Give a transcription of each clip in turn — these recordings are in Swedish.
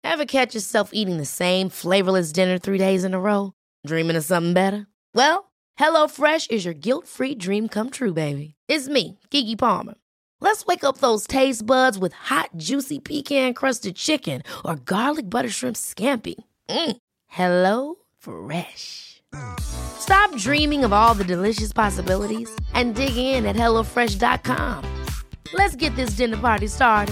Ever catch yourself eating the same flavorless dinner 3 days in a row? Dreaming of something better? Well, HelloFresh is your guilt-free dream come true, baby. It's me, Keke Palmer. Let's wake up those taste buds with hot, juicy pecan-crusted chicken or garlic butter shrimp scampi. Hello Fresh. Stop dreaming of all the delicious possibilities and dig in at HelloFresh.com. Let's get this dinner party started.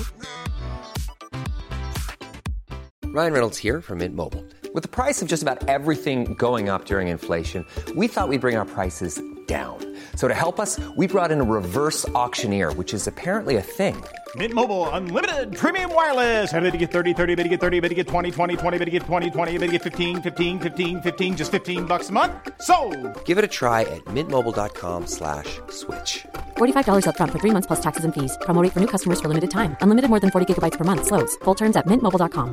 Ryan Reynolds here from Mint Mobile. With the price of just about everything going up during inflation, we thought we'd bring our prices down. So to help us, we brought in a reverse auctioneer, which is apparently a thing. Mint Mobile Unlimited Premium Wireless. How to get 30, 30, bit to get 30, bit to get 20, 20, 20, bit to get 20, 20, bit to get 15, 15, 15, 15, just $15 a month? Sold! Give it a try at mintmobile.com/switch. $45 up front for 3 months plus taxes and fees. Promo rate for new customers for limited time. Unlimited more than 40 gigabytes per month. Slows full terms at mintmobile.com.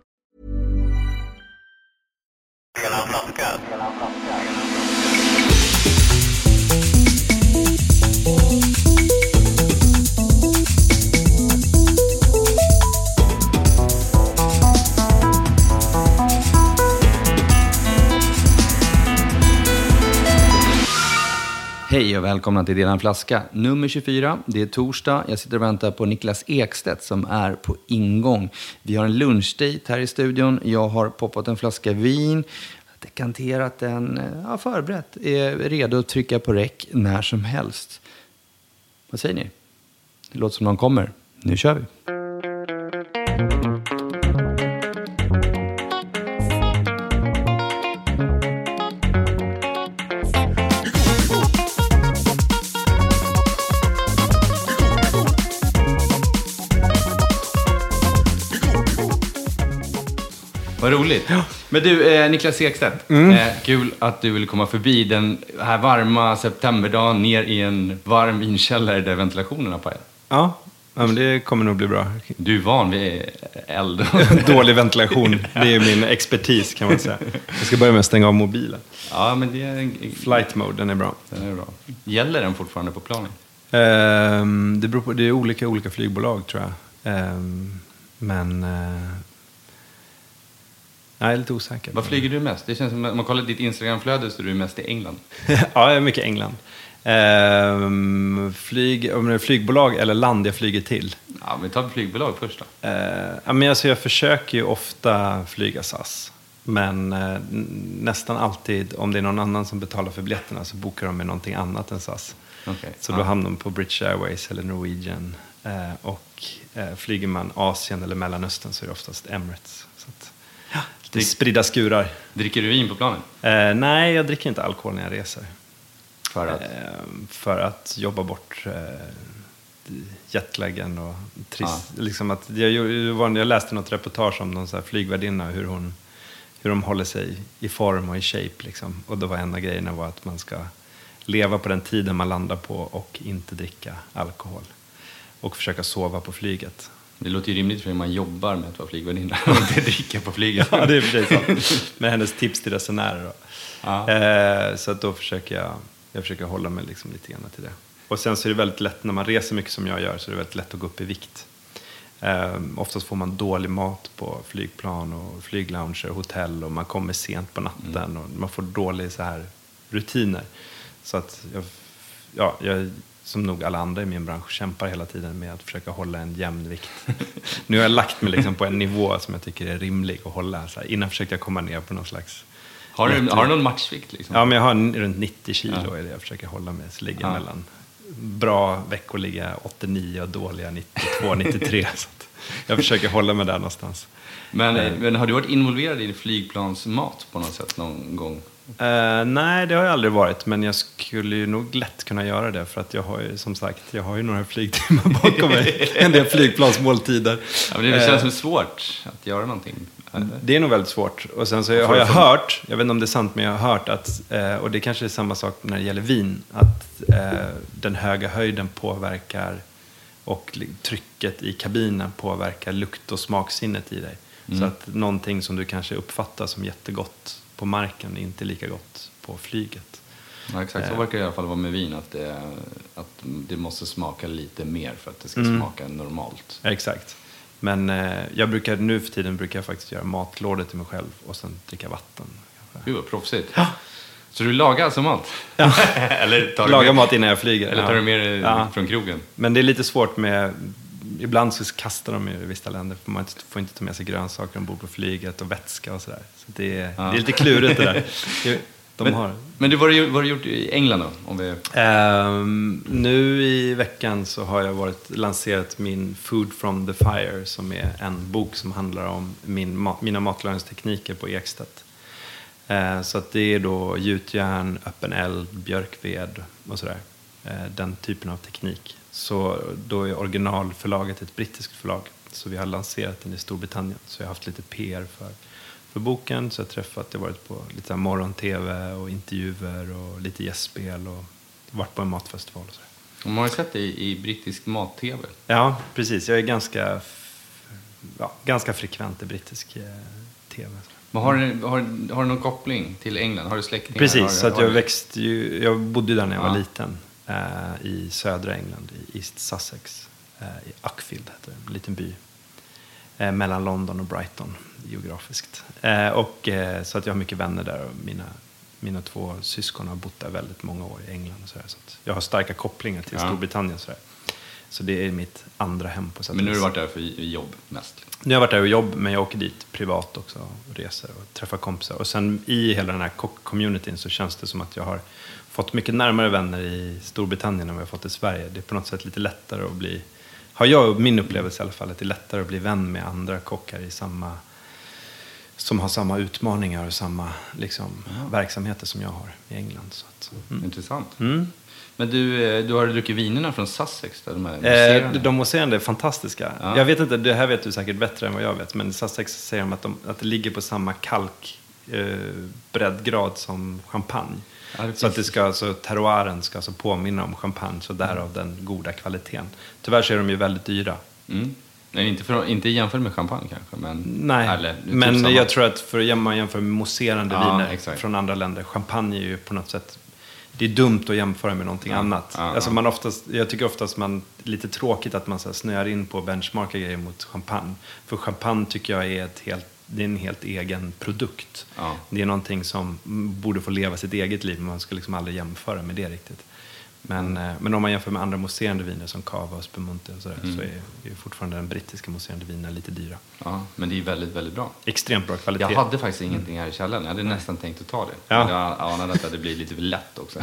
Hej och välkomna till Dela en flaska nummer 24. Det är torsdag. Jag sitter och väntar på Niklas Ekstedt som är på ingång. Vi har en lunchdate här i studion. Jag har poppat en flaska vin, dekanterat den, förberett. Är redo att trycka på räck när som helst. Vad säger ni? Det låter som någon kommer. Nu kör vi. Vad roligt. Ja. Men du, Niklas Ekstedt, kul att du ville komma förbi den här varma septemberdagen ner i en varm vinkällare där ventilationen är på er. Ja, men det kommer nog bli bra. Du är van vid eld. Dålig ventilation, det är min expertis kan man säga. Jag ska börja med att stänga av mobilen. Ja, men det är flight mode, den är bra. Den är bra. Gäller den fortfarande på planen? Det beror på, det är olika flygbolag tror jag. Men... Jag är lite osäker. Vad flyger du mest? Det känns som om man kollar ditt Instagramflöde så är du mest i England. Ja, jag är mycket i England. Om det är flygbolag eller land jag flyger till. Ja, men ta flygbolag först då. Men alltså jag försöker ju ofta flyga SAS. Men nästan alltid om det är någon annan som betalar för biljetterna så bokar de med någonting annat än SAS. Okay. Så då hamnar de på British Airways eller Norwegian. Och flyger man Asien eller Mellanöstern så är det oftast Emirates. Så att, spridda skurar. Dricker du vin på planen? Nej, jag dricker inte alkohol när jag reser. För att? För att jobba bort jetlaggen och trist. Liksom att jag läste något reportage om någon så här flygvärdinna hur de håller sig i form och i shape liksom. Och då var en av grejerna var att man ska leva på den tiden man landar på och inte dricka alkohol och försöka sova på flyget. Det låter ju rimligt för att man jobbar med att vara flygvärdinna och inte dricka på flyget. Ja, det är precis så. Med hennes tips till resenärer då. Ja. Så att då försöker jag försöker hålla mig liksom lite grann till det. Och sen så är det väldigt lätt, när man reser mycket som jag gör, så är det väldigt lätt att gå upp i vikt. Oftast får man dålig mat på flygplan och flyglounger, hotell och man kommer sent på natten och man får dåliga så här rutiner. Så att jag som nog alla andra i min bransch kämpar hela tiden med att försöka hålla en jämn vikt. Nu har jag lagt mig liksom på en nivå som jag tycker är rimlig att hålla. Så här, innan försökte jag komma ner på någon slags... Har du någon matchvikt? Liksom? Ja, men jag har runt 90 kilo är det jag försöker hålla mig. Så ligger mellan bra veckor ligger 89 och dåliga 92, 93. Så att jag försöker hålla mig där någonstans. Men har du varit involverad i flygplansmat på något sätt någon gång? Nej, det har jag aldrig varit. Men jag skulle ju nog lätt kunna göra det. För att jag har ju, som sagt, några flygtimmar bakom mig. En del flygplansmåltider. Ja, men det känns som svårt att göra någonting. Det är nog väldigt svårt. Och sen så har jag hört, jag vet inte om det är sant, men jag har hört att, och det kanske är samma sak när det gäller vin, att den höga höjden påverkar och trycket i kabinen påverkar lukt- och smaksinnet i dig. Så att någonting som du kanske uppfattar som jättegott på marken är inte lika gott på flyget. Ja, exakt. Så verkar det i alla fall vara med vin, att det måste smaka lite mer för att det ska smaka normalt. Exakt. Men jag brukar, nu för tiden brukar jag faktiskt göra matlådor till mig själv och sen dricka vatten. Gud vad proffsigt. Ja. Så du lagar alltså mat? Ja. Eller tar lagar mat innan jag flyger. Eller tar du med det från krogen? Men det är lite svårt med... Ibland så kastar de i vissa länder. För man får inte ta med sig grönsaker ombord på flyget och vätska och sådär. Så det är lite klurigt det där. Men vad har du gjort i England då? Om vi... Nu i veckan så har jag lanserat min Food from the Fire, som är en bok som handlar om mina matlagningstekniker på Ekstedt. Så att det är då gjutjärn, öppen eld, björkved och sådär. Den typen av teknik. Så då är originalförlaget ett brittiskt förlag. Så vi har lanserat den i Storbritannien. Så jag har haft lite PR för boken. Så jag har varit på lite morgon-tv och intervjuer och lite gästspel och varit på en matfestival och sådär. Och man har sett det i brittisk mat-tv. Ja, precis. Jag är ganska frekvent i brittisk tv. Men har du någon koppling till England? Har du släktingar? Precis, så att jag bodde där när jag var liten. I södra England, i East Sussex, i Uckfield heter det, en liten by mellan London och Brighton geografiskt. Så att jag har mycket vänner där och mina 2 syskon har bott där väldigt många år i England och så att jag har starka kopplingar till Storbritannien så det är mitt andra hem på sätt. Men nu har du varit där för jobb mest? Nu har jag varit där för jobb, men jag åker dit privat också och reser och träffar kompisar. Och sen i hela den här communityn så känns det som att jag har fått mycket närmare vänner i Storbritannien än vad jag fått i Sverige. Det är på något sätt lite lättare att bli... min upplevelse i alla fall, att det är lättare att bli vän med andra kockar som har samma utmaningar och samma verksamheter som jag har i England. Så att, Intressant. Mm. Men du har druckit vinerna från Sussex? De mousserande är fantastiska. Ja. Jag vet inte, det här vet du säkert bättre än vad jag vet. Men i Sussex säger de att det ligger på samma breddgrad som champagne. Ja, så att terroiren ska påminna om champagne, så därav den goda kvaliteten. Tyvärr så är de ju väldigt dyra. Mm. Nej, inte jämfört med champagne kanske. Men, nej, men jag tror att för man jämför med mousserande viner från andra länder. Champagne är ju på något sätt... Det är dumt att jämföra med någonting annat. Jag tycker oftast lite tråkigt att man snöar in på benchmarka grejer mot champagne. För champagne tycker jag är det är en helt egen produkt. Ja. Det är någonting som borde få leva sitt eget liv, men man ska aldrig jämföra med det riktigt. Men om man jämför med andra mousserande viner som Cava och Spumante och sådär, så är fortfarande den brittiska mousserande viner lite dyra. Ja, men det är väldigt, väldigt bra. Extremt bra kvalitet. Jag hade faktiskt ingenting här i källaren. Jag hade nästan tänkt att ta det. Ja. Men jag anade att det blir lite lätt också.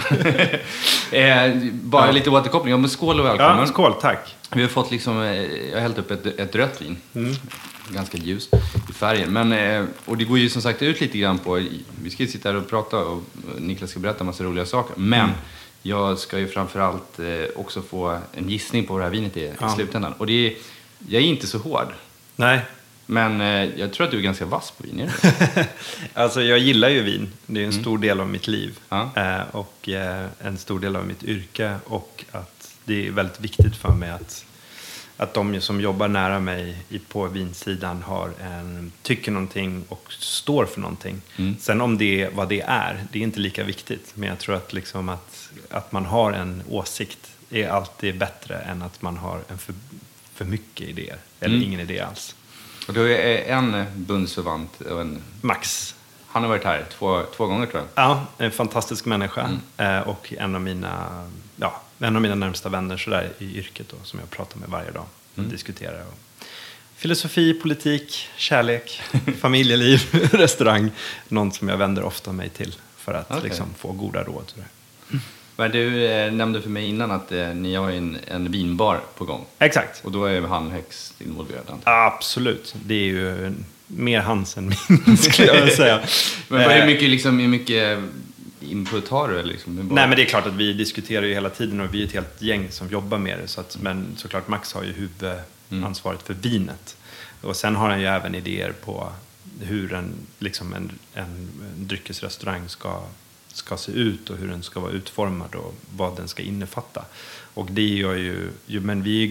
Bara lite återkoppling. Men skål och välkommen. Ja, skål, tack. Vi har fått jag har hällt upp ett rött vin. Ganska ljust i färgen. Men, och det går ju som sagt ut lite grann på... Vi ska ju sitta här och prata och Niklas ska berätta en massa roliga saker. Men jag ska ju framförallt också få en gissning på vad det här vinet är i slutändan. Och jag är inte så hård. Nej. Men jag tror att du är ganska vass på vin. Alltså jag gillar ju vin. Det är en stor del av mitt liv. Och en stor del av mitt yrke. Och att det är väldigt viktigt för mig att de som jobbar nära mig på vinsidan tycker någonting och står för någonting. Sen vad det är inte lika viktigt. Men jag tror att man har en åsikt är alltid bättre än att man har för mycket idéer. Eller ingen idé alls. Och du är en bundsförvant och Max. Han har varit här två gånger tror jag. Ja, en fantastisk människa. Och en av mina närmsta vänner sådär, i yrket då, som jag pratar med varje dag och diskuterar. Filosofi, politik, kärlek, familjeliv, restaurang. Någon som jag vänder ofta mig till för att få goda råd. Men du nämnde för mig innan att ni har en vinbar på gång. Exakt. Och då är han högst involverad. Absolut. Det är ju mer hans än min, skulle jag säga. Men hur mycket input har du? Nej, men det är klart att vi diskuterar ju hela tiden och vi är ett helt gäng som jobbar med det. Men såklart Max har ju huvudansvaret för vinet. Och sen har han ju även idéer på hur en dryckesrestaurang ska se ut och hur den ska vara utformad och vad den ska innefatta. Och det gör ju men vi är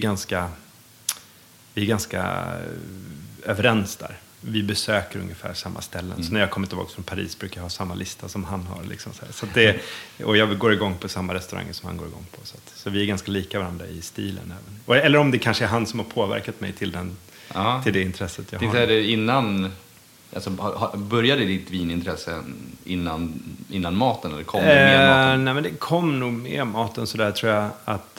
ganska överens där. Vi besöker ungefär samma ställen. Så när jag kommer tillbaka från Paris brukar jag ha samma lista som han har. Och jag går igång på samma restauranger som han går igång på. Så vi är ganska lika varandra i stilen även. Eller om det kanske är han som har påverkat mig till till det intresset jag Tänkte har. det innan, alltså, började ditt vinintresse innan maten, eller kom det med maten? Nej, men det kom nog med maten, så där tror jag att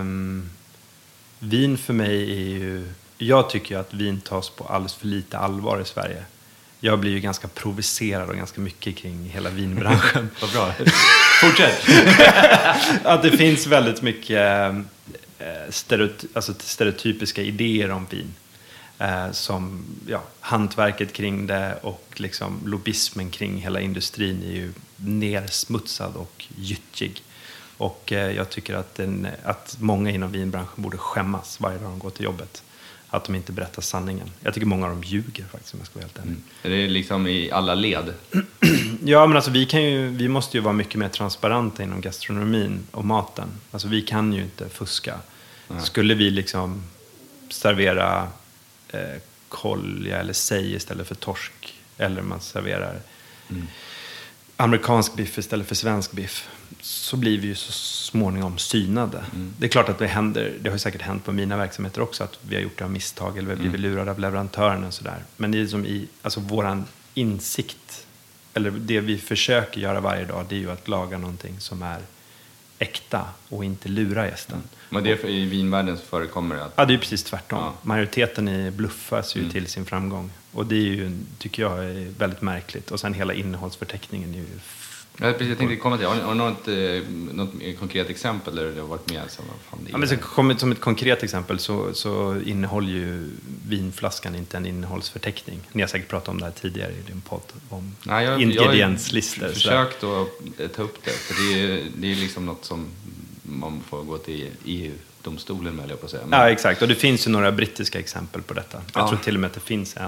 vin för mig är ju... Jag tycker att vin tas på alldeles för lite allvar i Sverige. Jag blir ju ganska provocerad och ganska mycket kring hela vinbranschen. Vad bra. Fortsätt. Att det finns väldigt mycket stereotypiska idéer om vin. Som hantverket kring det och liksom lobbyismen kring hela industrin är ju nersmutsad och gyttjig. Och jag tycker att många inom vinbranschen borde skämmas varje dag de går till jobbet. Att de inte berättar sanningen. Jag tycker många av dem ljuger faktiskt, om jag ska vara helt ärlig. Är det liksom i alla led? Ja, men alltså vi måste ju vara mycket mer transparenta inom gastronomin och maten. Alltså vi kan ju inte fuska. Nej. Skulle vi liksom servera kolja eller sej istället för torsk, eller man serverar amerikansk biff istället för svensk biff, så blir vi ju så småningom synade. Det är klart att det har ju säkert hänt på mina verksamheter också, att vi har gjort det av misstag eller vi har blivit lurade av leverantören och sådär. Men det är som alltså våran insikt, eller det vi försöker göra varje dag, det är ju att laga någonting som är äkta och inte lura gästen. Men det är i vinvärlden förekommer det att... Ja, det är precis tvärtom. Ja. Majoriteten bluffas ju till sin framgång. Och det är ju, tycker jag, är väldigt märkligt. Och sen hela innehållsförteckningen är ju... Jag tänkte komma till. Har något konkret exempel där du har varit med? Som ett konkret exempel så innehåller ju vinflaskan inte en innehållsförteckning. Ni har säkert pratat om det här tidigare i din podd om ingredienslistor. Jag har försökt att ta upp det. För det är liksom något som man får gå till EU-domstolen med, jag på att säga. Ja, exakt. Och det finns ju några brittiska exempel på detta. Jag tror till och med att det finns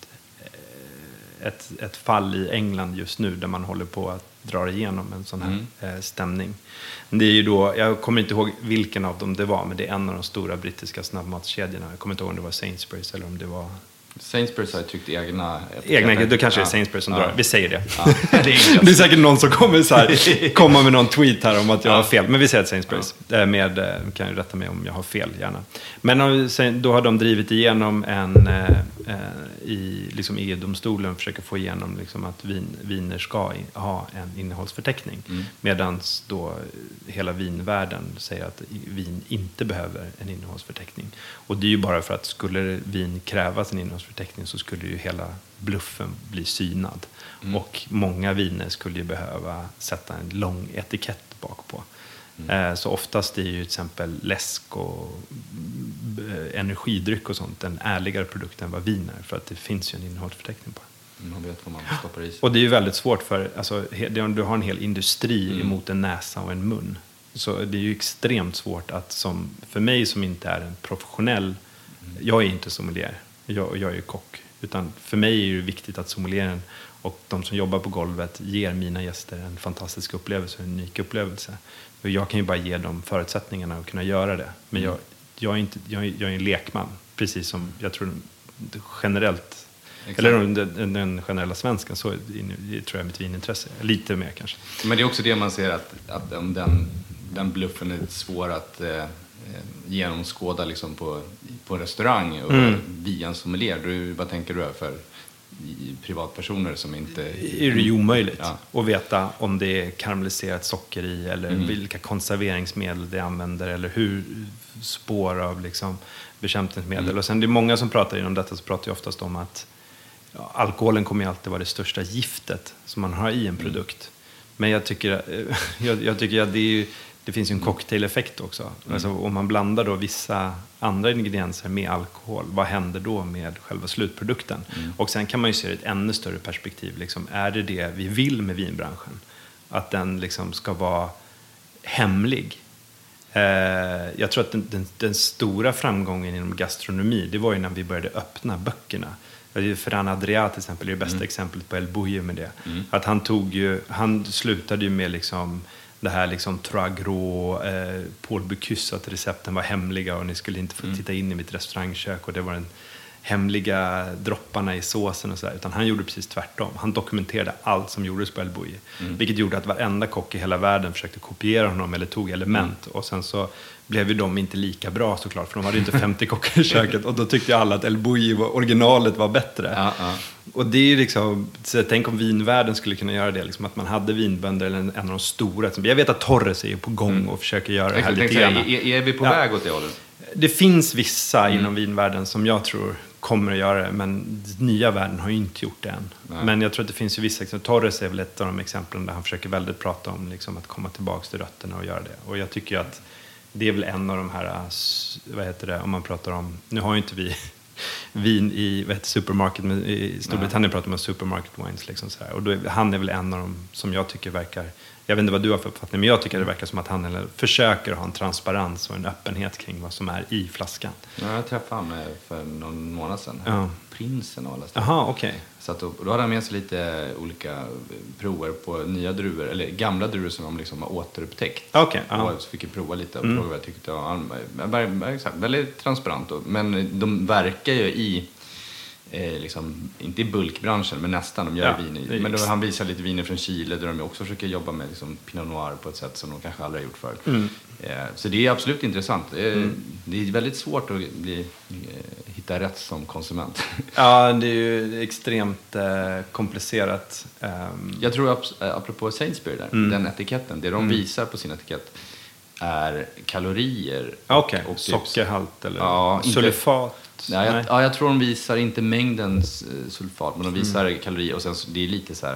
ett fall i England just nu där man håller på att dra igenom en sån här stämning. Det är ju då, jag kommer inte ihåg vilken av dem det var, men det är en av de stora brittiska snabbmatskedjorna. Jag kommer inte ihåg om det var Sainsbury's eller om det var... Sainsbury's har tryckt egna, då kanske det är Sainsbury's som drar. Vi säger det. Ja. Det är säkert någon som kommer komma med någon tweet här om att jag har fel. Men vi säger att Sainsbury's. Kan ju rätta mig om jag har fel, gärna. Men då har de drivit igenom i liksom EU-domstolen försöker få igenom liksom att viner ska ha en innehållsförteckning. Medan då hela vinvärlden säger att vin inte behöver en innehållsförteckning. Och det är ju bara för att skulle vin krävas en innehållsförteckning så skulle ju hela bluffen bli synad. Och många viner skulle ju behöva sätta en lång etikett bakpå. Så oftast är ju till exempel läsk och energidryck och sånt en ärligare produkt än vad vin är, för att det finns ju en innehållsförteckning på det. Man vet vad man stoppar i sig. Och det är ju väldigt svårt för, alltså, du har en hel industri emot en näsa och en mun. Så det är ju extremt svårt att, för mig som inte är en professionell, jag är inte sommelier, jag är ju kock. Utan för mig är det viktigt att sommelieren och de som jobbar på golvet ger mina gäster en fantastisk upplevelse, en unik upplevelse. Och jag kan ju bara ge dem förutsättningarna att kunna göra det. Men jag är en lekman, precis som jag tror generellt. Exakt. Eller den generella svensken, så tror jag mitt vinintresse. Lite mer kanske. Men det är också det man ser att om den bluffen är svår att genomskåda liksom på restaurang och via en sommelier. Vad tänker du för privatpersoner som inte... Är det ju omöjligt att veta om det är karamelliserat socker i eller vilka konserveringsmedel det använder eller hur spår av liksom bekämpningsmedel. Och sen det är många som pratar inom detta, så pratar jag oftast om att alkoholen kommer ju alltid vara det största giftet som man har i en produkt. Men jag tycker att det finns ju en cocktaileffekt också. Alltså, om man blandar då vissa andra ingredienser med alkohol, vad händer då med själva slutprodukten? Och sen kan man ju se det i ett ännu större perspektiv. Liksom, är det vi vill med vinbranschen? Att den liksom ska vara hemlig. Jag tror att den stora framgången inom gastronomi, det var ju när vi började öppna böckerna. Ferran Adrià till exempel är det bästa exemplet på El Bulli med det. Att han slutade ju med liksom det här liksom trois gros, Paul Bocuse, att recepten var hemliga och ni skulle inte få titta in i mitt restaurangkök, och det var hemliga dropparna i såsen och sådär. Utan han gjorde precis tvärtom. Han dokumenterade allt som gjordes på El Bulli. Vilket gjorde att varenda kock i hela världen försökte kopiera honom eller tog element. Och sen så blev ju de inte lika bra såklart. För de hade ju inte 50 kockar i köket. Och då tyckte ju alla att El Bulli, originalet, var bättre. Och det är ju liksom, så tänk om vinvärlden skulle kunna göra det. Liksom, att man hade vinbönder eller en av de stora. Jag vet att Torres är på gång och försöker göra det här lite grann. Är vi på väg åt det hållet? Det finns vissa inom vinvärlden som jag tror kommer att göra det, men nya världen har ju inte gjort det än. Nej. Men jag tror att det finns ju vissa exempel. Torres är väl ett av de exemplen där han försöker väldigt prata om liksom, att komma tillbaka till rötterna och göra det. Och jag tycker att det är väl en av de här, vad heter det, om man pratar om, nu har ju inte vi vin i supermarket, men i Storbritannien pratar man om supermarket wines liksom så här. Och då han är väl en av dem som jag tycker verkar, jag vet inte vad du har för uppfattning, men jag tycker det verkar som att han försöker ha en transparens och en öppenhet kring vad som är i flaskan. Ja, jag träffade honom för någon månad sedan. Ja. Prinsen och alla ställen. Jaha, okej. Så att då hade han med sig lite olika prover på nya druvor, eller gamla druvor som de liksom har återupptäckt. Okej. Och så fick jag prova lite och prova vad jag tyckte. Han var väldigt transparent. Men de verkar ju i, liksom, inte i bulkbranschen, men nästan. De gör vin i. Men då, han visar lite viner från Chile där de också försöker jobba med liksom, Pinot Noir på ett sätt som de kanske aldrig har gjort förut. Så det är absolut intressant. Det är väldigt svårt att hitta rätt som konsument. Ja, det är ju extremt komplicerat. Jag tror, apropå Sainsbury där, den etiketten, det de visar på sin etikett är kalorier. Okej, och sockerhalt eller sulfat. Nej. Jag tror de visar inte mängden sulfat, men de visar kalorier. Och sen så, det är lite så här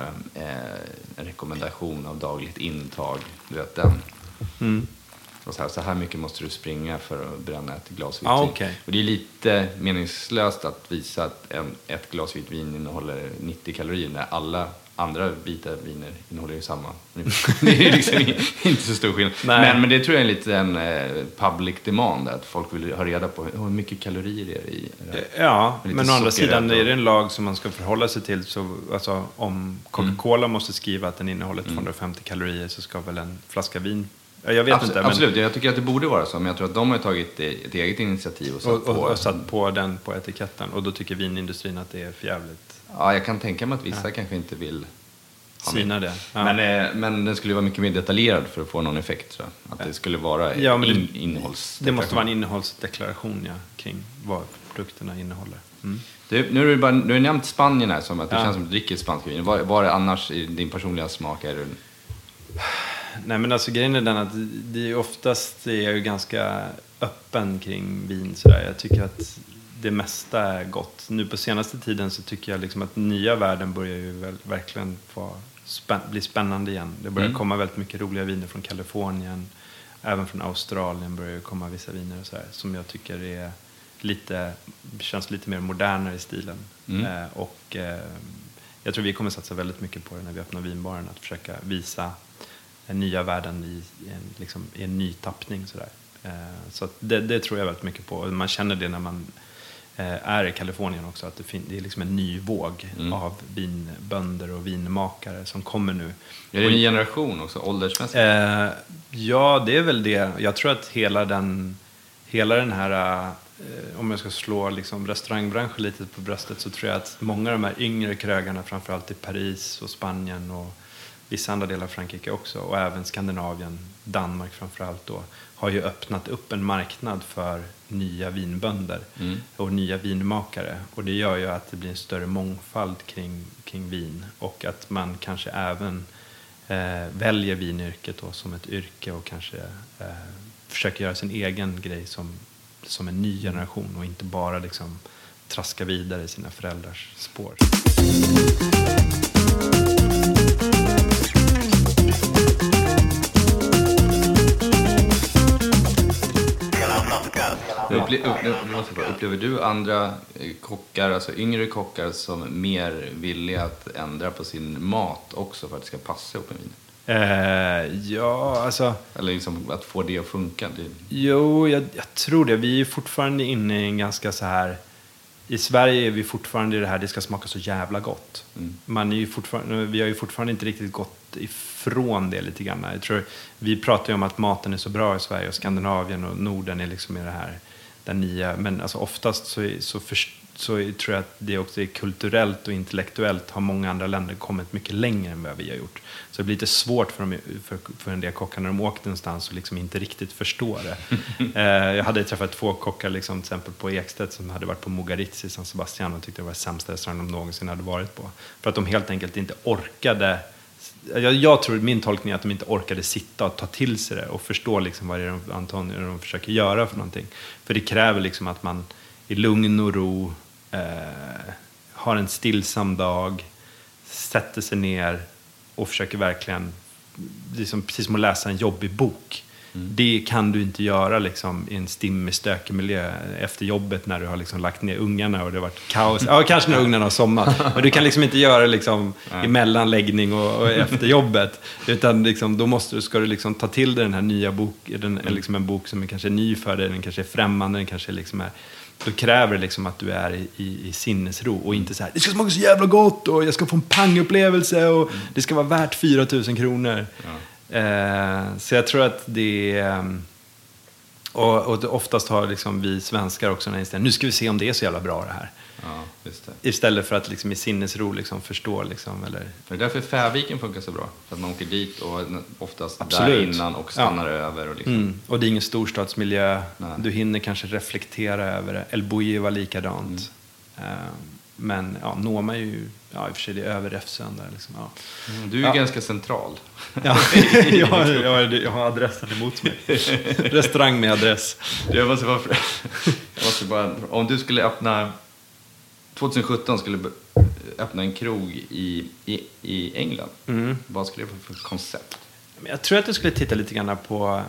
en rekommendation av dagligt intag. Du vet den. Och så här mycket måste du springa för att bränna ett glas vitt vin. Okay. Och det är lite meningslöst att visa att ett glas vitt vin innehåller 90 kalorier när alla andra vita viner innehåller ju samma. Det är liksom inte så stor skillnad. Men det tror jag är lite en public demand, att folk vill ha reda på hur mycket kalorier är det i. Ja, men å andra sidan är det en lag som man ska förhålla sig till. Så, alltså, om Coca-Cola måste skriva att den innehåller 250 kalorier, så ska väl en flaska vin. Jag vet inte. Absolut, jag tycker att det borde vara så. Men jag tror att de har tagit ett eget initiativ och satt på den på etiketten. Och då tycker vinindustrin att det är förjävligt. Ja, jag kan tänka mig att vissa kanske inte vill syna det. Ja. Men den skulle vara mycket mer detaljerad för att få någon effekt, tror jag. Att det skulle vara innehållsdeklaration. Det måste vara en innehållsdeklaration kring vad produkterna innehåller. Nu har du nämnt Spanien här, som att det känns som att du dricker spanska vin. Vad är annars i din personliga smak? Är det... Nej, men alltså grejen är den att det är oftast är jag ju ganska öppen kring vin sådär. Jag tycker att det mesta är gott. Nu på senaste tiden så tycker jag liksom att nya världen börjar ju verkligen bli spännande igen. Det börjar komma väldigt mycket roliga viner från Kalifornien. Även från Australien börjar ju komma vissa viner och så här, som jag tycker är känns lite mer modernare i stilen. Jag tror vi kommer satsa väldigt mycket på det när vi öppnar vinbaren, att försöka visa en nya världen i en ny tappning sådär. Så att det tror jag väldigt mycket på. Man känner det när man är i Kalifornien också, att det är liksom en ny våg av vinbönder och vinmakare som kommer nu. Är det en ny generation också, åldersmässigt? Ja, det är väl det. Jag tror att hela den här, om jag ska slå liksom restaurangbranschen lite på bröstet, så tror jag att många av de här yngre krögarna, framförallt i Paris och Spanien och vissa andra delar av Frankrike också, och även Skandinavien, Danmark framförallt då, har ju öppnat upp en marknad för nya vinbönder och nya vinmakare. Och det gör ju att det blir en större mångfald kring vin, och att man kanske även väljer vinyrket då som ett yrke och kanske försöker göra sin egen grej som en ny generation, och inte bara liksom traska vidare i sina föräldrars spår. Upplever du andra kockar, alltså yngre kockar, som mer villiga att ändra på sin mat också för att det ska passa ihop med vin? Ja, alltså... Eller liksom att få det att funka? Jo, jag tror det. Vi är fortfarande inne i en ganska så här... I Sverige är vi fortfarande i det här, det ska smaka så jävla gott. Vi har ju fortfarande inte riktigt gått ifrån det lite grann. Jag tror, vi pratar ju om att maten är så bra i Sverige, och Skandinavien och Norden är liksom i det här, den nya. Men alltså oftast så tror jag att det också är kulturellt och intellektuellt har många andra länder kommit mycket längre än vad vi har gjort. Så det blir lite svårt för en del kockar när de åkte någonstans och liksom inte riktigt förstår det. Jag hade träffat 2 kockar liksom, till exempel på Ekstedt som hade varit på Mugaritz i San Sebastian och tyckte det var sämsta restaurang de någonsin hade varit på. För att de helt enkelt inte orkade. Jag tror min tolkning är att de inte orkade sitta och ta till sig det och förstå liksom vad det är de försöker göra för någonting. För det kräver liksom att man i lugn och ro har en stillsam dag, sätter sig ner och försöker verkligen, liksom, precis som att läsa en jobbig bok. Det kan du inte göra liksom, i en stimmig, stökig miljö efter jobbet när du har liksom, lagt ner ungarna och det har varit kaos. Ja, kanske när ungarna har sommat. Men du kan liksom inte göra liksom, i mellanläggning och efter jobbet. Utan liksom, då ska du liksom, ta till dig den här nya boken. Liksom en bok som är kanske ny för dig, den kanske är främmande, den kanske liksom är... Då kräver det liksom att du är i sinnesro och inte så här, det ska smaka så jävla gott och jag ska få en pangupplevelse och det ska vara värt 4 000 kronor. Så jag tror att det och oftast har liksom vi svenskar också den inställningen, nu ska vi se om det är så jävla bra det här. Ja, just det. Istället för att liksom i sinnesro liksom förstå liksom, eller... Det är därför Färviken funkar så bra. För att man åker dit och oftast Absolut. där innan och stannar över. Och, liksom. Och det är ingen storstadsmiljö. Nej. Du hinner kanske reflektera över det. El Bulli var likadant. Men ja, Noma är ju... Ja, i och för sig det är över Räfsön där. Liksom, ja. Du är ganska central. Ja, jag har adressen emot mig. Restaurang med adress. Jag måste bara... Om du skulle öppna... 2017 skulle öppna en krog i England. Vad skulle det vara för koncept? Jag tror att jag skulle titta lite grann på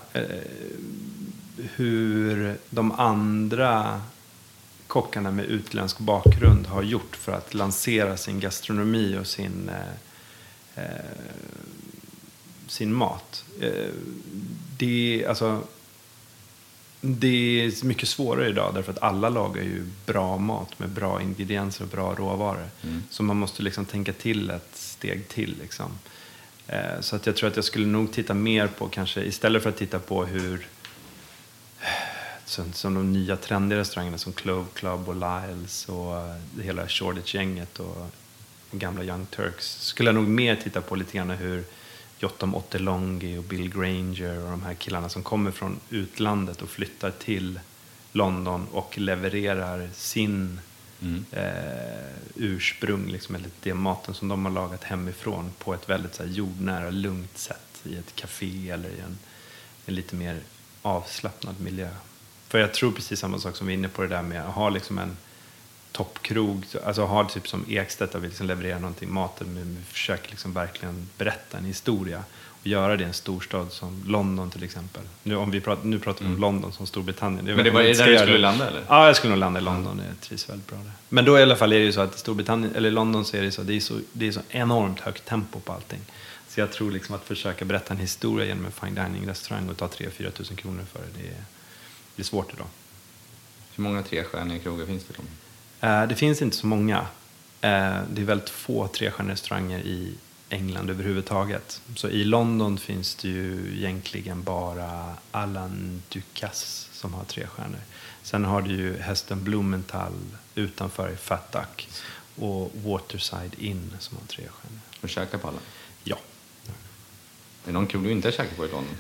hur de andra kockarna med utländsk bakgrund har gjort för att lansera sin gastronomi och sin mat. Det är mycket svårare idag därför att alla lagar ju bra mat med bra ingredienser och bra råvaror. Så man måste liksom tänka till ett steg till liksom. Så att jag tror att jag skulle nog titta mer på kanske, istället för att titta på hur som de nya trendiga restaurangerna som Clove Club och Lyles och hela Shoreditch-gänget och gamla Young Turks, skulle jag nog mer titta på lite grann hur Jotam Ottolenghi och Bill Granger och de här killarna som kommer från utlandet och flyttar till London och levererar sin ursprung, liksom, eller det maten som de har lagat hemifrån på ett väldigt så här, jordnära, lugnt sätt i ett café eller i en lite mer avslappnad miljö. För jag tror precis samma sak som vi är inne på det där med att ha liksom en toppkrog, alltså ha typ som Ekstedt där vi liksom levererar någonting, maten, men vi försöker liksom verkligen berätta en historia och göra det i en storstad som London till exempel. Nu pratar vi om London som Storbritannien. Men det var där du skulle landa eller? Ja, jag skulle nog landa i London. Jag trivs väldigt bra där. Men då i alla fall är det ju så att Storbritannien eller London så är det är så enormt högt tempo på allting. Så jag tror liksom att försöka berätta en historia genom en fine dining restaurang och ta 3-4 000 kronor för det är svårt idag. Hur många 3-stjärniga krogar finns det då? Det finns inte så många. Det är väldigt få 3-stjärniga restauranger i England överhuvudtaget. Så i London finns det ju egentligen bara Alan Ducasse som har 3 stjärnor. Sen har du ju Heston Blumenthal utanför Fat Duck och Waterside Inn som har 3 stjärnor. Och käka på alla? Ja. Är det någon krog du inte har käkat på i London?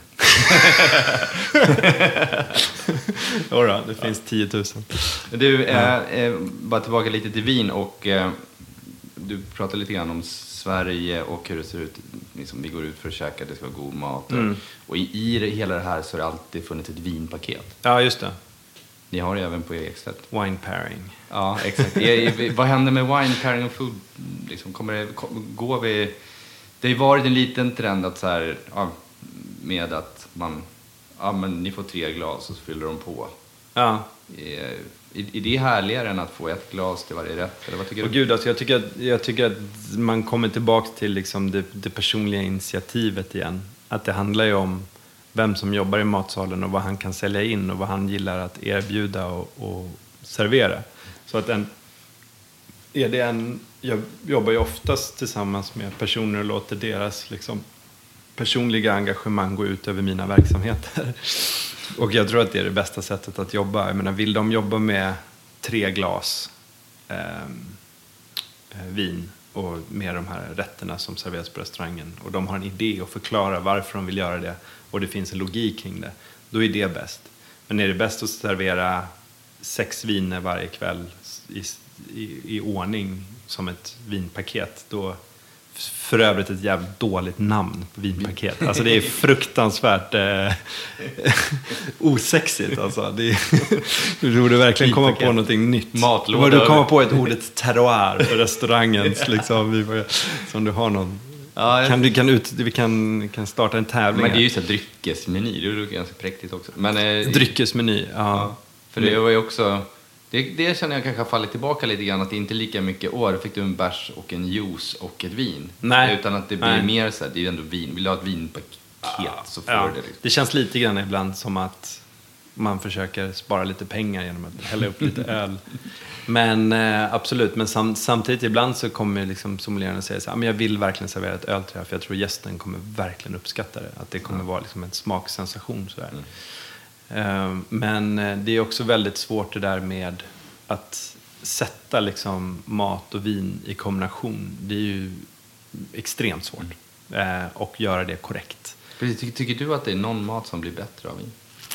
Jodå, det finns 10 000. Du, bara tillbaka lite till vin och du pratar lite grann om Sverige och hur det ser ut. Liksom, vi går ut för att käka, det ska vara god mat. Och i hela det här så har det alltid funnits ett vinpaket. Ja, just det. Ni har det även på Ekstedt. Wine pairing. Ja, exakt. Vad händer med wine pairing och food? Liksom, går vi... Det har ju varit en liten trend att så här, ja, med att men ni får 3 glas och så fyller de på. Ja. Är det härligare än att få 1 glas till varje rätt? Eller vad tycker du? Gud, alltså, jag tycker att man kommer tillbaka till liksom det personliga initiativet igen. Att det handlar ju om vem som jobbar i matsalen och vad han kan sälja in och vad han gillar att erbjuda och servera. Så att jag jobbar ju oftast tillsammans med personer och låter deras liksom, personliga engagemang gå ut över mina verksamheter. Och jag tror att det är det bästa sättet att jobba. Jag menar, vill de jobba med 3 glas vin och med de här rätterna som serveras på restaurangen, och de har en idé och förklarar varför de vill göra det, och det finns en logik kring det, då är det bäst. Men är det bäst att servera 6 viner varje kväll i ordning som ett vinpaket, då för övrigt ett jävligt dåligt namn på vinpaket. Alltså det är fruktansvärt osexigt. Alltså. Du borde verkligen komma på någonting nytt. Matlåda. Du kommer på ett ordet terroir för restaurangens liksom, som du har någon. Ja, vi kan starta en tävling. Men det är ju så dryckesmeny, det är ganska präktigt också. Men dryckesmeny, ja. För det var ju också det känner jag kanske har fallit tillbaka lite grann, att det inte är lika mycket fick du en bärs och en juice och ett vin. Nej. Utan att det blir mer så här, det är ju ändå vin. Vill du ha ett vinpaket så får du det. Liksom. Det känns lite grann ibland som att man försöker spara lite pengar genom att hälla upp lite öl. Men absolut, men samtidigt ibland så kommer liksom sommelierna säga så här, men jag vill verkligen servera ett öl till det här, för jag tror gästen kommer verkligen uppskatta det. Att det kommer vara liksom en smaksensation så här. Men det är också väldigt svårt det där med att sätta liksom mat och vin i kombination. Det är ju extremt svårt och göra det korrekt. Tycker du att det är någon mat som blir bättre av vin?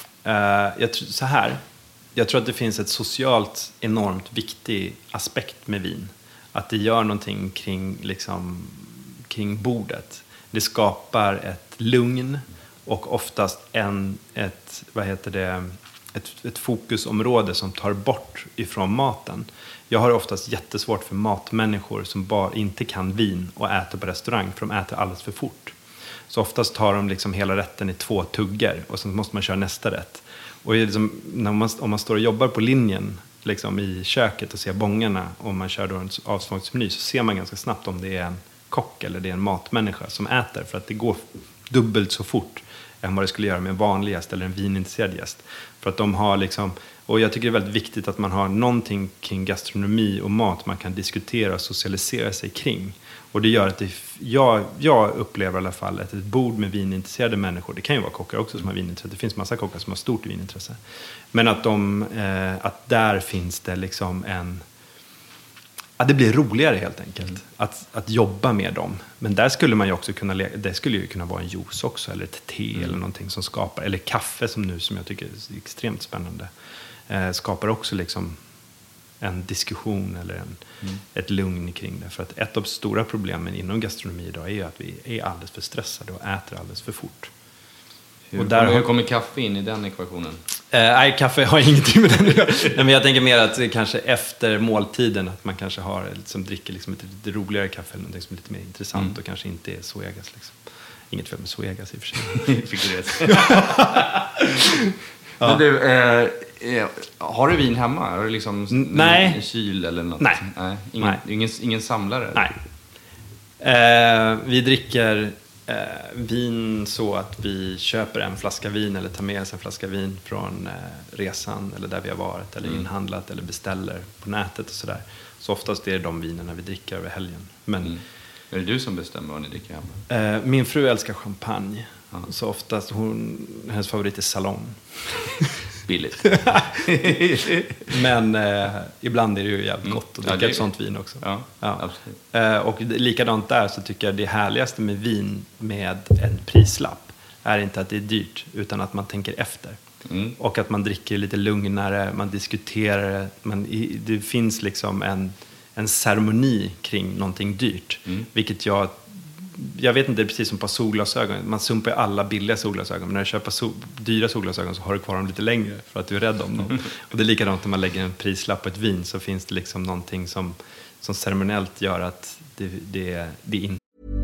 Jag tror att det finns ett socialt enormt viktig aspekt med vin. Att det gör någonting kring bordet. Det skapar ett lugn och oftast ett fokusområde som tar bort ifrån maten. Jag har oftast jättesvårt för matmänniskor som bara inte kan vin och äter på restaurang, för de äter alldeles för fort. Så oftast tar de liksom hela rätten i 2 tuggor och sen måste man köra nästa rätt. Och liksom, om man står och jobbar på linjen liksom i köket och ser bångarna, och man kör då en avsmaksmeny, så ser man ganska snabbt om det är en kock eller det är en matmänniska som äter, för att det går dubbelt så fort än vad det skulle göra med en vanlig gäst eller en vinintresserad gäst. För att de har liksom, och jag tycker det är väldigt viktigt att man har någonting kring gastronomi och mat man kan diskutera och socialisera sig kring. Och det gör att jag upplever i alla fall att ett bord med vinintresserade människor, det kan ju vara kockar också som har vinintresse, det finns massa kockar som har stort vinintresse, men att där finns det liksom att det blir roligare helt enkelt att jobba med dem. Men där skulle man ju också det skulle ju kunna vara en juice också, eller ett te eller någonting som skapar, eller kaffe som jag tycker är extremt spännande, skapar också liksom en diskussion eller ett lugn kring det. För att ett av de stora problemen inom gastronomi idag är ju att vi är alldeles för stressade och äter alldeles för fort. Hur kommer kaffe in i den ekvationen? Nej, kaffe har ingenting med den. Nej, men jag tänker mer att kanske efter måltiden att man kanske har liksom, dricker liksom ett lite roligare kaffe eller något som är lite mer intressant och kanske inte är Zoegas liksom. Inget fel med Zoegas i och för sig. Fick du det? Ja. Men du, har du vin hemma? Har du liksom en kyl eller något? Nej. Ingen samlare? Nej. Vi dricker vin så att vi köper en flaska vin eller tar med oss en flaska vin från resan eller där vi har varit eller inhandlat eller beställer på nätet och sådär. Så oftast är det de vinerna vi dricker över helgen. Men är det du som bestämmer vad ni dricker hemma? Min fru älskar champagne. Så oftast hennes favorit är Salon. Billigt. Men ibland är det ju jävligt gott att dricka ett sånt vin också. Ja. Absolut. Och likadant där så tycker jag det härligaste med vin med en prislapp är inte att det är dyrt, utan att man tänker efter. Och att man dricker lite lugnare, man diskuterar det. Det finns liksom en ceremoni kring någonting dyrt. Vilket jag vet inte, det är precis som på solglasögon. Man sumpar alla billiga solglasögon, men när du köper dyra solglasögon så har du kvar dem lite längre för att du är rädd om dem. Och det är likadant när man lägger en prislapp på ett vin, så finns det liksom någonting som ceremoniellt gör att det är inte.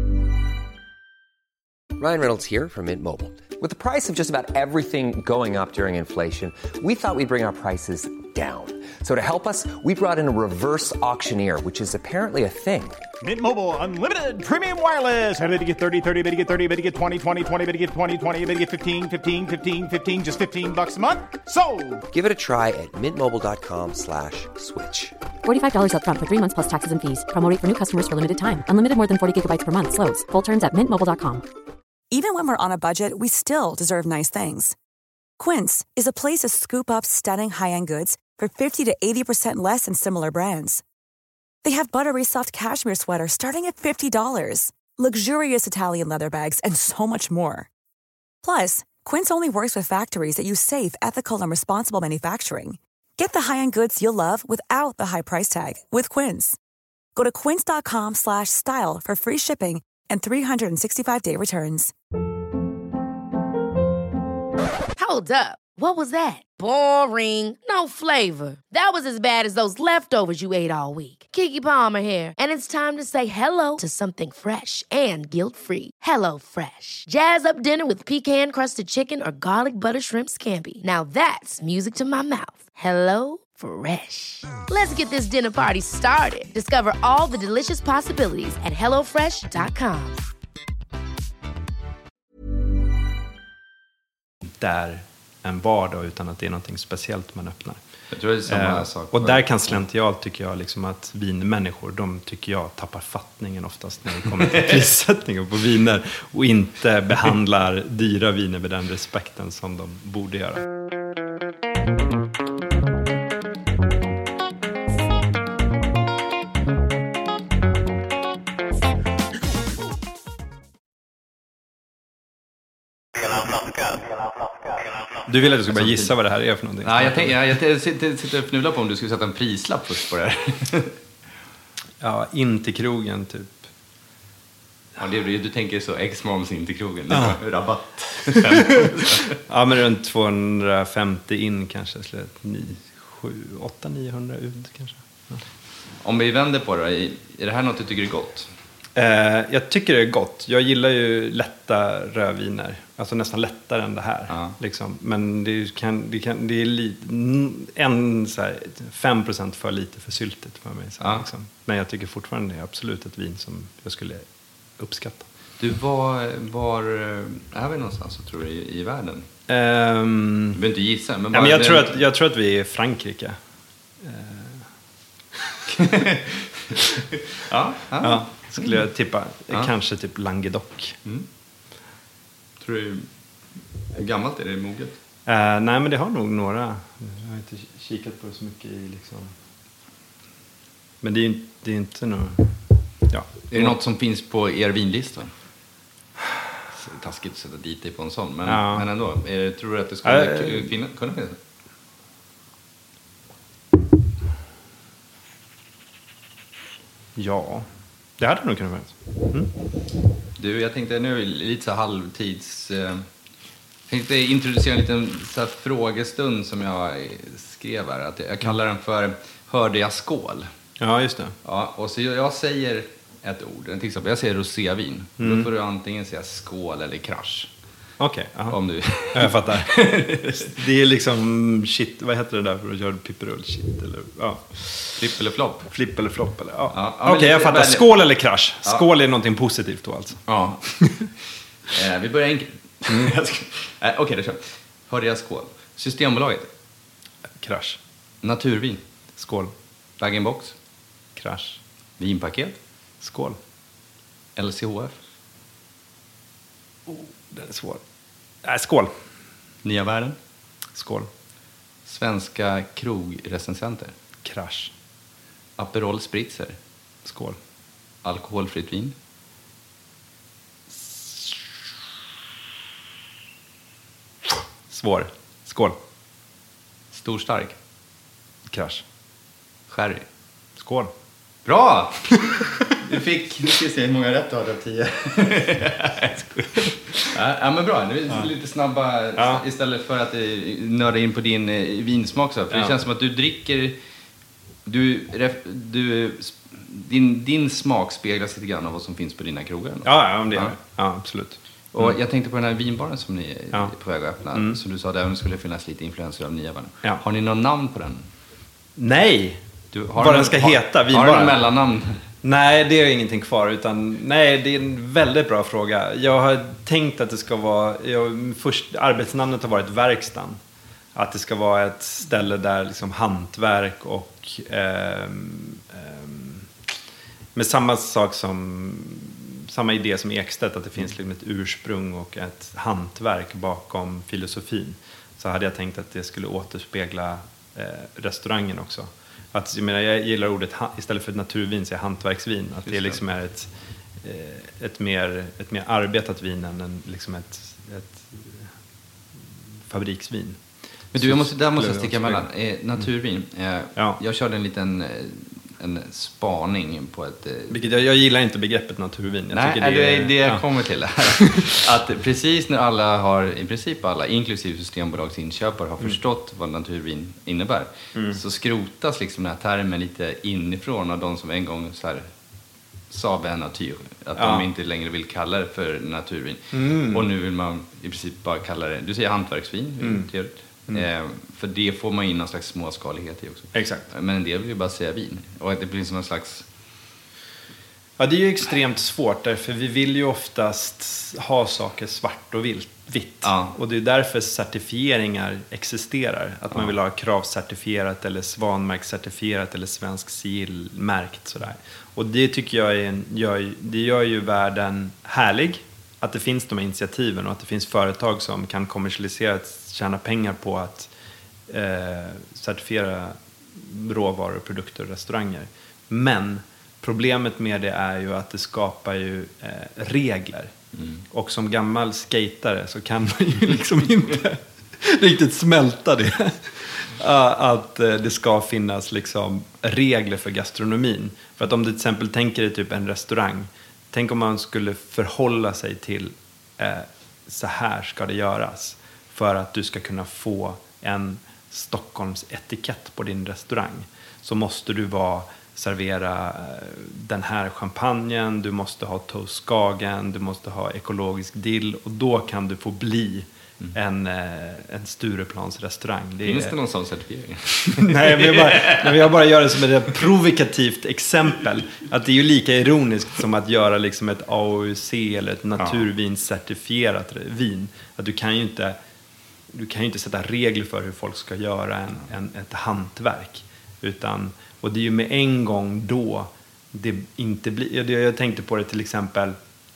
Ryan Reynolds here from Mint Mobile. With the price of just about everything going up during inflation, we thought we'd bring our prices down. So to help us, we brought in a reverse auctioneer, which is apparently a thing. Mint Mobile Unlimited Premium Wireless. How to get 30, 30, bit to get 30, bit to get 20, 20, 20, bit to get 20, 20, bit to get 15, 15, 15, 15, just $15 a month? Sold! Give it a try at mintmobile.com/switch. $45 up front for 3 months plus taxes and fees. Promo rate for new customers for limited time. Unlimited more than 40 gigabytes per month. Slows full terms at mintmobile.com. Even when we're on a budget, we still deserve nice things. Quince is a place to scoop up stunning high-end goods for 50 to 80% less than similar brands. They have buttery soft cashmere sweaters starting at $50, luxurious Italian leather bags, and so much more. Plus, Quince only works with factories that use safe, ethical, and responsible manufacturing. Get the high-end goods you'll love without the high price tag with Quince. Go to quince.com/style for free shipping and 365-day returns. Hold up. What was that? Boring. No flavor. That was as bad as those leftovers you ate all week. Keke Palmer here, and it's time to say hello to something fresh and guilt-free. Hello Fresh. Jazz up dinner with pecan-crusted chicken or garlic butter shrimp scampi. Now that's music to my mouth. Hello Fresh. Let's get this dinner party started. Discover all the delicious possibilities at hellofresh.com. Där en vardag utan att det är någonting speciellt man öppnar. Jag tror det är samma sak. Och där kan slentrial, tycker jag, liksom att vinmänniskor, de tycker jag tappar fattningen oftast när det kommer till prissättningen på viner och inte behandlar dyra viner med den respekten som de borde göra. Du vill att du ska bara gissa vad det här är för någonting? Nej, jag sitter och fnular på om du skulle sätta en prislapp först på det här. Ja, in till krogen typ. Ja, du tänker så, ex-moms in till krogen. Ja. Rabatt. Ja, men runt 250 in kanske. 800-900 ut kanske. Ja. Om vi vänder på det, är det här något du tycker är gott? Jag tycker det är gott. Jag gillar ju lätta rödviner. Alltså nästan lättare än det här. Ja. Liksom. Men det är så här, 5% för lite för syltigt för mig. Så, liksom. Men jag tycker fortfarande det är absolut ett vin som jag skulle uppskatta. Du, var är vi någonstans, så tror du, i världen? Du behöver inte gissa. Men bara, jag tror att vi är i Frankrike. Ja, skulle jag tippa. Kanske typ Languedoc. Tror du, hur gammalt är det moget? Nej, men det har nog några. Jag har inte kikat på det så mycket i liksom. Men det är inte något. Ja. Är det något som finns på er vinlista? Så det är taskigt att sätta dit dig på en sån, men ändå. Tror du att det skulle kunna finnas? Ja, det hade nog kunnat vara. Du, jag tänkte nu lite så halvtids. Tänkte introducera en liten så här frågestund som jag skrev här. Att jag kallar den för Hörde jag skål? Ja, just det. Ja, och så jag säger ett ord. Till exempel, jag säger rosévin. Då får du antingen säga skål eller krasch. Okej, om du... jag fattar. Det är liksom shit, vad heter det där för att göra pipperull? Shit eller Flipp eller flopp. Flipp eller flopp eller Okej, jag fattar. Skål eller krasch. Skål är någonting positivt då alltså. Ja. Vi börjar enkelt. Okej, då kör. Hörde jag skål? Systembolaget. Krasch. Naturvin. Skål. Bag-in-box. Krasch. Vinpaket. Skål. LCHF. Den är svår. Skål. Nya världen. Skål. Svenska krogrecensenter. Krasch. Aperol Spritzer. Skål. Alkoholfritt vin. Svår. Skål. Storstark. Krasch. Sherry. Skål. Bra! Du fick, nu ska vi se hur många rätt du hade av 10. Ja, men bra. Nu är lite snabba istället för att nörda in på din vinsmak. Så. För det känns som att du dricker... Din smak speglas lite grann av vad som finns på dina krogar. Ja, det är ja, absolut. Och jag tänkte på den här vinbaren som ni är på väg att öppna. Som du sa, där skulle finnas lite influenser av nya världen. Ja. Har ni någon namn på den? Nej! Vad den ska heta, vinbaren? Har du någon mellannamn? Nej, det är ingenting kvar. Nej, det är en väldigt bra fråga. Jag har tänkt att det ska vara... arbetsnamnet har varit verkstaden. Att det ska vara ett ställe där liksom hantverk och... med samma sak som... Samma idé som Ekstedt, att det finns liksom ett ursprung och ett hantverk bakom filosofin. Så hade jag tänkt att det skulle återspegla restaurangen också. Att, jag gillar ordet, istället för ett naturvin så är hantverksvin. Att det liksom är ett mer arbetat vin än liksom ett fabriksvin. Men du, där måste jag sticka emellan. Naturvin. Jag körde en liten en spaning på ett... Vilket jag gillar inte begreppet naturvin. Jag kommer till det. Att precis när i princip alla, inklusive systembolagsinköpare, har förstått vad naturvin innebär, så skrotas liksom den här termen lite inifrån av de som en gång så här sa natur, att de inte längre vill kalla det för naturvin. Och nu vill man i princip bara kalla det, du säger hantverksvin, för det får man in någon slags småskalighet i också. Exakt. Men en del vill ju bara säga vin. Och att det blir som en slags... Ja, det är ju extremt svårt, därför vi vill ju oftast ha saker svart och vitt. Ja. Och det är därför certifieringar existerar. Att man vill ha kravcertifierat eller svanmärkscertifierat eller svensk sigill-märkt sådär. Och det tycker jag gör ju världen härlig. Att det finns de här initiativen och att det finns företag som kan kommersialisera, tjäna pengar på att certifiera råvaror, produkter och restauranger. Men problemet med det är ju att det skapar ju regler. Och som gammal skatare så kan man ju liksom inte riktigt smälta det. Att det ska finnas liksom regler för gastronomin. För att om du till exempel tänker dig typ en restaurang. Tänk om man skulle förhålla sig till så här ska det göras. För att du ska kunna få en Stockholms etikett på din restaurang. Så måste du servera den här champagnen, du måste ha Toastskagen, du måste ha ekologisk dill, och då kan du få bli en Stureplans restaurang. Finns det någon sån certifiering? Nej, jag vill bara göra det som ett provokativt exempel. Att det är ju lika ironiskt som att göra liksom ett AOC eller ett naturvinscertifierat vin. Att du kan ju inte sätta regler för hur folk ska göra ett hantverk. Och det är ju med en gång då det inte blir... Jag tänkte på det till exempel...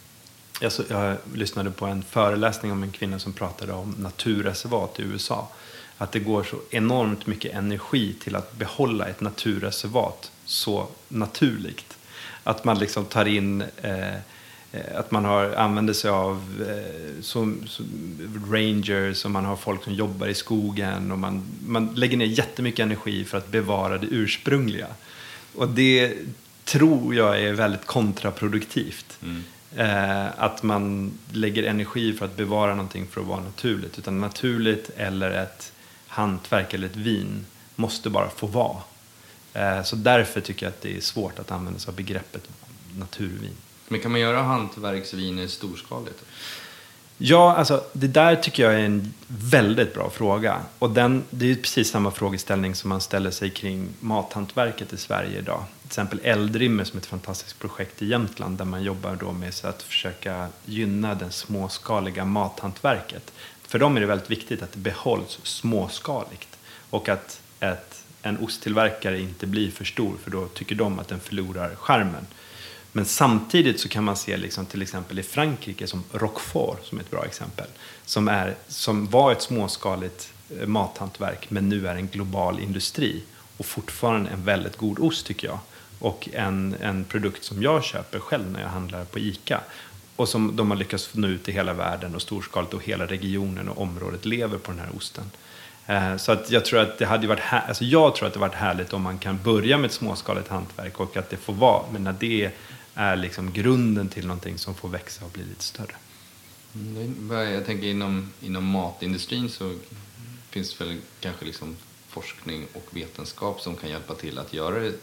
Jag lyssnade på en föreläsning om en kvinna som pratade om naturreservat i USA. Att det går så enormt mycket energi till att behålla ett naturreservat så naturligt. Att man liksom tar in... att man använder sig av som rangers, och man har folk som jobbar i skogen, och man lägger ner jättemycket energi för att bevara det ursprungliga. Och det tror jag är väldigt kontraproduktivt. Att man lägger energi för att bevara någonting för att vara naturligt. Utan naturligt eller ett hantverk eller ett vin måste bara få vara. Så därför tycker jag att det är svårt att använda sig av begreppet naturvin. Men kan man göra hantverksviner storskaligt? Ja, alltså det där tycker jag är en väldigt bra fråga. Och det är precis samma frågeställning som man ställer sig kring mathantverket i Sverige idag. Till exempel Eldrimmer som ett fantastiskt projekt i Jämtland, där man jobbar då med så att försöka gynna den småskaliga mathantverket. För dem är det väldigt viktigt att det behålls småskaligt. Och att en osttillverkare inte blir för stor, för då tycker de att den förlorar charmen. Men samtidigt så kan man se liksom, till exempel i Frankrike som Roquefort som ett bra exempel. Som var ett småskaligt mathantverk, men nu är en global industri. Och fortfarande en väldigt god ost tycker jag. Och en produkt som jag köper själv när jag handlar på ICA. Och som de har lyckats nå ut i hela världen och storskaligt, och hela regionen och området lever på den här osten. Så att jag tror att det hade varit jag tror att det varit härligt om man kan börja med ett småskaligt hantverk, och att det får vara, men när det är liksom grunden till någonting som får växa och bli lite större. Jag tänker inom matindustrin så finns väl kanske liksom forskning och vetenskap som kan hjälpa till att göra det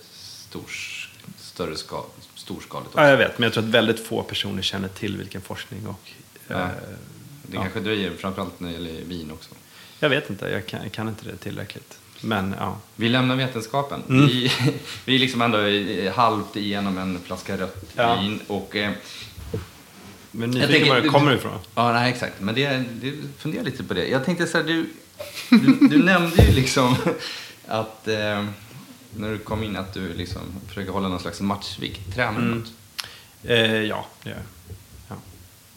storskaligt också. Ja, jag vet, men jag tror att väldigt få personer känner till vilken forskning och... det kanske dröjer, framförallt när det gäller vin också. Jag vet inte, jag kan inte det tillräckligt. Men ja. Vi lämnar vetenskapen. Vi är liksom ändå halvt igenom en flaska rött vin. Och, men nyfiken var det kommer ifrån. Ja, nej, exakt. Men det funderar lite på det. Jag tänkte så här, du nämnde ju liksom att när du kom in att du liksom försöker hålla någon slags matchvikt. Tränar du något? Ja, det gör jag.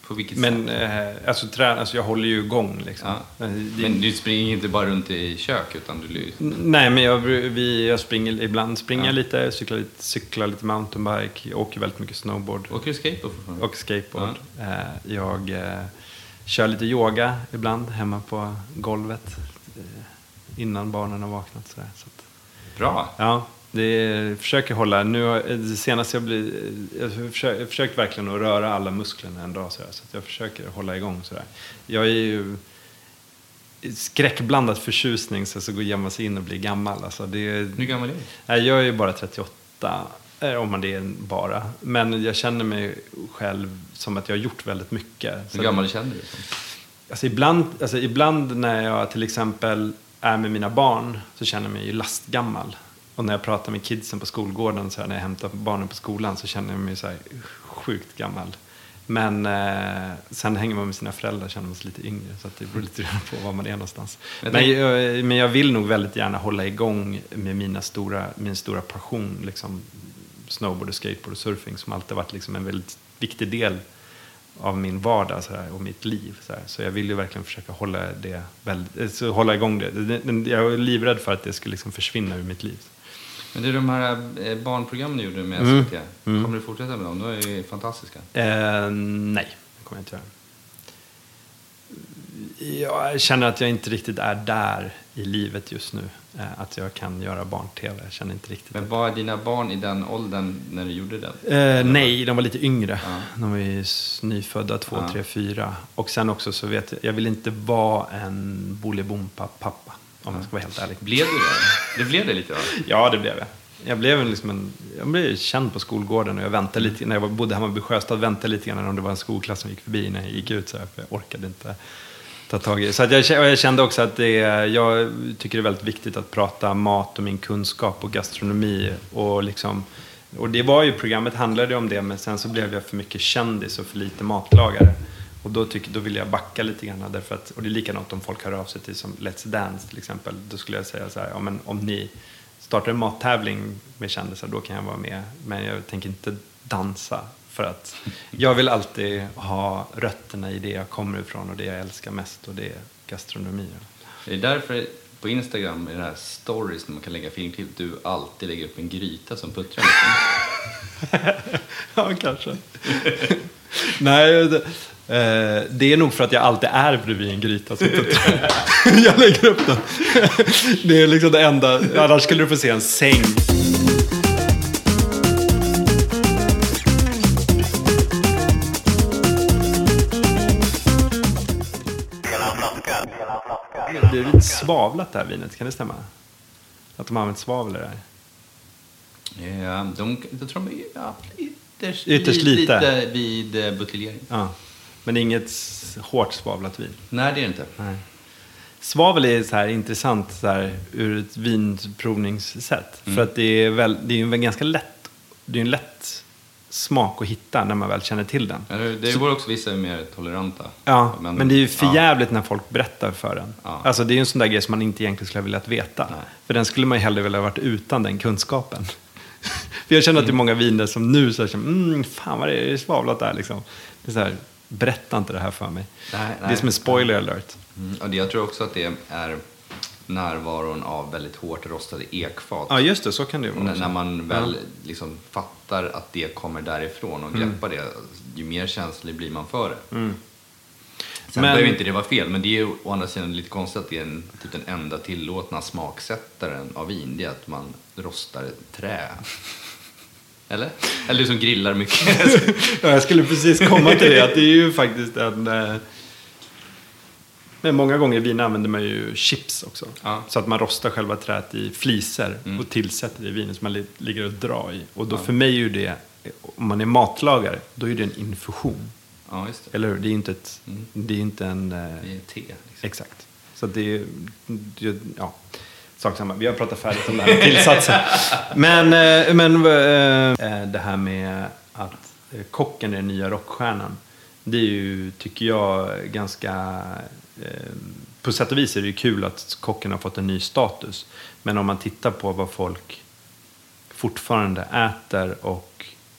På vilket sätt? Alltså jag håller ju igång liksom. Ja. Men du springer inte bara runt i kök utan du... Nej, men jag springer ibland. Lite, cyklar lite mountainbike. Jag åker väldigt mycket snowboard. Åker du skateboard fortfarande? Och skateboard. Ja. Jag kör lite yoga ibland hemma på golvet innan barnen har vaknat. Så att, bra. Ja. Det försöker hålla. Det senaste jag försökt verkligen att röra alla musklerna en dag så att jag försöker hålla igång så där. Jag är ju skräckblandat förtjusning så går gömma sig in och bli gammal. Alltså Hur gammal är du? Jag är ju bara 38 om man det är bara. Men jag känner mig själv som att jag har gjort väldigt mycket. Hur gammal känner du? Alltså ibland när jag till exempel är med mina barn så känner jag mig ju lastgammal. Och när jag pratar med kidsen på skolgården så här, när jag hämtar barnen på skolan så känner jag mig så här sjukt gammal. Men sen hänger man med sina föräldrar känner man sig lite yngre. Så att det beror lite på var man är någonstans. Men jag vill nog väldigt gärna hålla igång med min stora passion. Liksom, snowboard och skateboard och surfing som alltid varit liksom en väldigt viktig del av min vardag så här, och mitt liv. Så jag vill ju verkligen försöka hålla igång det. Jag är livrädd för att det skulle liksom försvinna ur mitt liv. Men det är de här barnprogrammen du gjorde med SVT. Kommer du fortsätta med dem? De är ju fantastiska. Nej, det kommer jag inte göra. Jag känner att jag inte riktigt är där i livet just nu. Att jag kan göra barn-tv. Jag känner inte riktigt. Men var dina barn i den åldern när du gjorde den? Nej, de var lite yngre. Ja. De var ju nyfödda 2, 3, 4. Och sen också så vet jag vill inte vara en Bolibompa-pappa. Om jag ska vara helt ärlig. Blev du det? Det blev det lite va? Ja, det blev jag. Jag blev känd på skolgården och jag väntade lite när jag bodde hemma i Sjöstad, väntade lite grann om det var en skolklass som gick förbi när jag gick ut så här, för jag orkade inte ta tag i. Så att jag kände också att jag tycker det är väldigt viktigt att prata mat och min kunskap och gastronomi och det var ju, programmet handlade om det, men sen så blev jag för mycket kändis och för lite matlagare. Och då vill jag backa lite grann därför att, och det är likadant om folk hör av sig till som Let's Dance till exempel, då skulle jag säga så här, ja, men om ni startar en mattävling med kändisar då kan jag vara med, men jag tänker inte dansa för att jag vill alltid ha rötterna i det jag kommer ifrån och det jag älskar mest och det är gastronomi. Det är därför på Instagram i det här stories när man kan lägga film till du alltid lägger upp en gryta som puttrar Ja, kanske. Nej, det är nog för att jag alltid är bredvid en gryta som puttrar. Jag lägger upp den. Det är liksom det enda. Annars skulle du få se en säng. Det är lite svavlat det här vinet, kan det stämma? Att de har använt svavel i det här? Ja, jag tror de är ytterst lite vid buteljering. Ja. Men inget hårt svavlat vin? Nej, det är det inte. Nej. Svavel är så här intressant så här, ur ett vinprovningssätt. För att det är ju en ganska lätt, det är en lätt smak att hitta när man väl känner till den. Ja, det går också vissa är mer toleranta. Ja, men det är ju för jävligt när folk berättar för den. Ja. Alltså det är ju en sån där grej som man inte egentligen skulle ha velat veta. Nej. För den skulle man ju hellre vilja ha varit utan den kunskapen. För jag känner att det är många viner som nu så här, fan vad det är svavlat där liksom. Det är så här, berätta inte det här för mig. Nej, det är som en spoiler alert. Och jag tror också att det är närvaron av väldigt hårt rostade ekfat. Ja, just det, så kan det ju vara. När man väl liksom fattar att det kommer därifrån och greppar det, ju mer känslig blir man för det. Sen behöver inte det vara fel, men det är ju å andra sidan lite konstigt att det är typ den enda tillåtna smaksättaren av vin, det är att man rostar trä. Eller du som grillar mycket. Ja, jag skulle precis komma till det, att det är ju faktiskt men många gånger i vin använder man ju chips också. Ja. Så att man rostar själva träet i fliser och tillsätter det i vinen som man ligger och drar i. Och då för mig är ju det, om man är matlagare, då är det en infusion. Ja, just det. Eller hur? Det är ju inte det är inte en... Det är te. Liksom. Exakt. Så att det är sak samma. Vi har pratat färdigt om det här med tillsatsen. Men det här med att kocken är den nya rockstjärnan, det är ju, tycker jag, ganska... på sätt och vis är det ju kul att kocken har fått en ny status. Men om man tittar på vad folk fortfarande äter och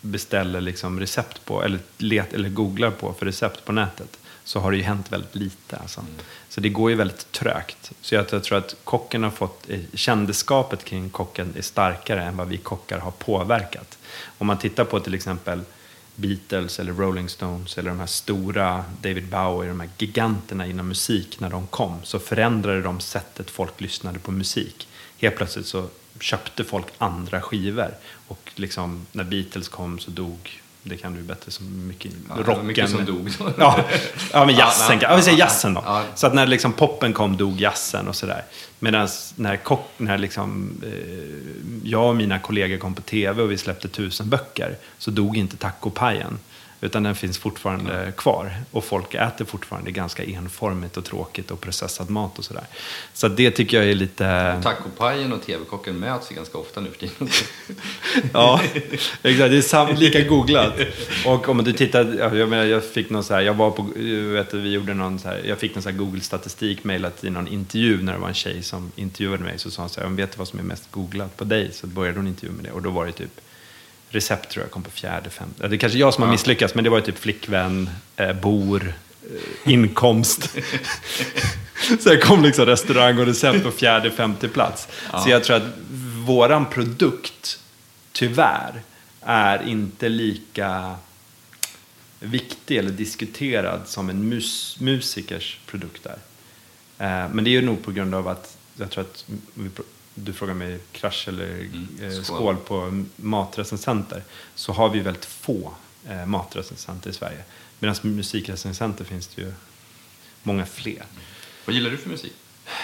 beställer liksom recept på eller googlar på för recept på nätet, så har det ju hänt väldigt lite. Alltså. Så det går ju väldigt trögt. Så jag tror att kocken har fått, kändeskapet kring kocken är starkare än vad vi kockar har påverkat. Om man tittar på till exempel Beatles eller Rolling Stones eller de här stora, David Bowie, de här giganterna inom musik, när de kom så förändrade de sättet folk lyssnade på musik. Helt plötsligt så köpte folk andra skivor, och liksom när Beatles kom så dog, det kan du bättre, så mycket rocken. Mycket som dog. Ja, men jazzen. Vi säger jazzen då. Ja. Så att när liksom poppen kom dog jazzen och sådär. Medan när liksom, jag och mina kollegor kom på tv och vi släppte 1000 böcker, så dog inte tacopajen. Utan den finns fortfarande kvar. Och folk äter fortfarande ganska enformigt och tråkigt och processad mat och sådär. Så det tycker jag är lite... Tacopajen och tv-kocken möts ganska ofta nu för tiden. Ja, exakt. Det är lika googlat. Och om du tittar... Jag fick någon så här... Jag var på... vi gjorde någon så här... Jag fick någon så här Google-statistik mejlat i någon intervju när det var en tjej som intervjuade mig. Så sa hon så här, vet du vad som är mest googlat på dig? Så började hon intervju med det. Och då var det typ... Recept tror jag kom på 4:e, 5:e. Det är kanske jag som har misslyckats, men det var ju typ flickvän, bor, inkomst. Så det kom liksom restaurang och recept på 4:e, 5:e plats. Ja. Så jag tror att våran produkt, tyvärr, är inte lika viktig eller diskuterad som en musikers produkt är. Men det är ju nog på grund av att jag tror att du frågar mig krasch eller skål på matrecensenter, så har vi väldigt få matrecensenter i Sverige. Medan musikrecensenter finns det ju många fler. Vad gillar du för musik?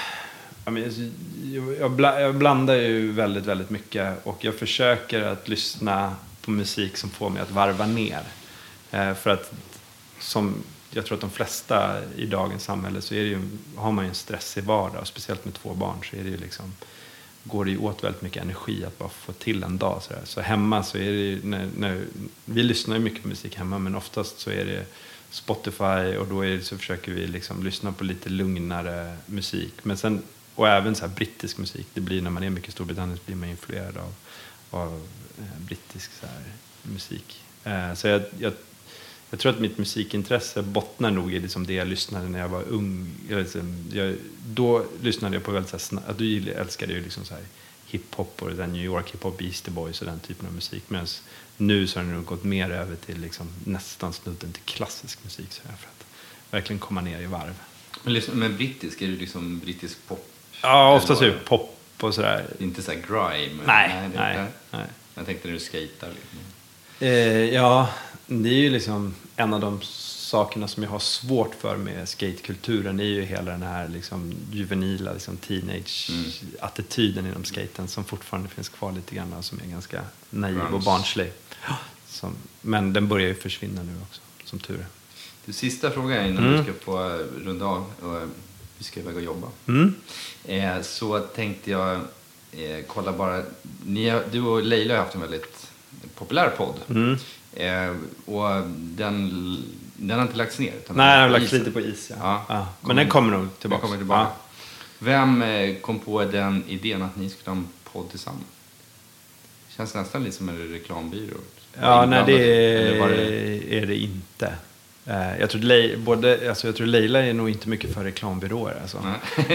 Jag blandar ju väldigt, väldigt mycket, och jag försöker att lyssna på musik som får mig att varva ner. För att som jag tror att de flesta i dagens samhälle så är det ju, har man ju en stressig vardag, och speciellt med 2 barn så är det ju liksom, går det ju åt väldigt mycket energi att bara få till en dag. Så hemma så är det ju, när vi lyssnar ju mycket på musik hemma, men oftast så är det Spotify, och då är det, så försöker vi liksom lyssna på lite lugnare musik. Men sen, och även så här brittisk musik, det blir när man är mycket i Storbritannien så blir man influerad av brittisk så här musik. Så jag tror att mitt musikintresse bottnar nog i liksom det jag lyssnade när jag var ung. Då lyssnade jag på väldigt så här snabbt. Du älskade ju liksom så här hiphop och den New York hiphop, Beastie Boys och den typen av musik. Medan nu så har det nog gått mer över till liksom nästan snudden till klassisk musik, så här, för att verkligen komma ner i varv. Men brittisk, är det liksom brittisk pop? Ja, oftast är det pop och sådär. Inte så här grime? Nej. Jag tänkte när du skater lite. Ja, det är ju liksom en av de sakerna som jag har svårt för med skatekulturen, är ju hela den här liksom juvenila liksom teenage-attityden inom skaten som fortfarande finns kvar lite grann, som är ganska naiv och barnslig. Men den börjar ju försvinna nu också, som tur är. Det sista frågan innan du ska få runda av, och vi ska iväg och jobba. Så tänkte jag kolla bara, du och Leila har haft en väldigt populär podd. Och den har inte lagts ner. Nej, den har lagts lite på is. Ja. Men den kommer nog tillbaka. Ja. Vem kom på den idén att ni skulle ha en podd tillsammans? Känns nästan lite som en reklambyrå. Ja, nej, det är det inte. Jag tror Leila är nog inte mycket för reklambyråer. Alltså.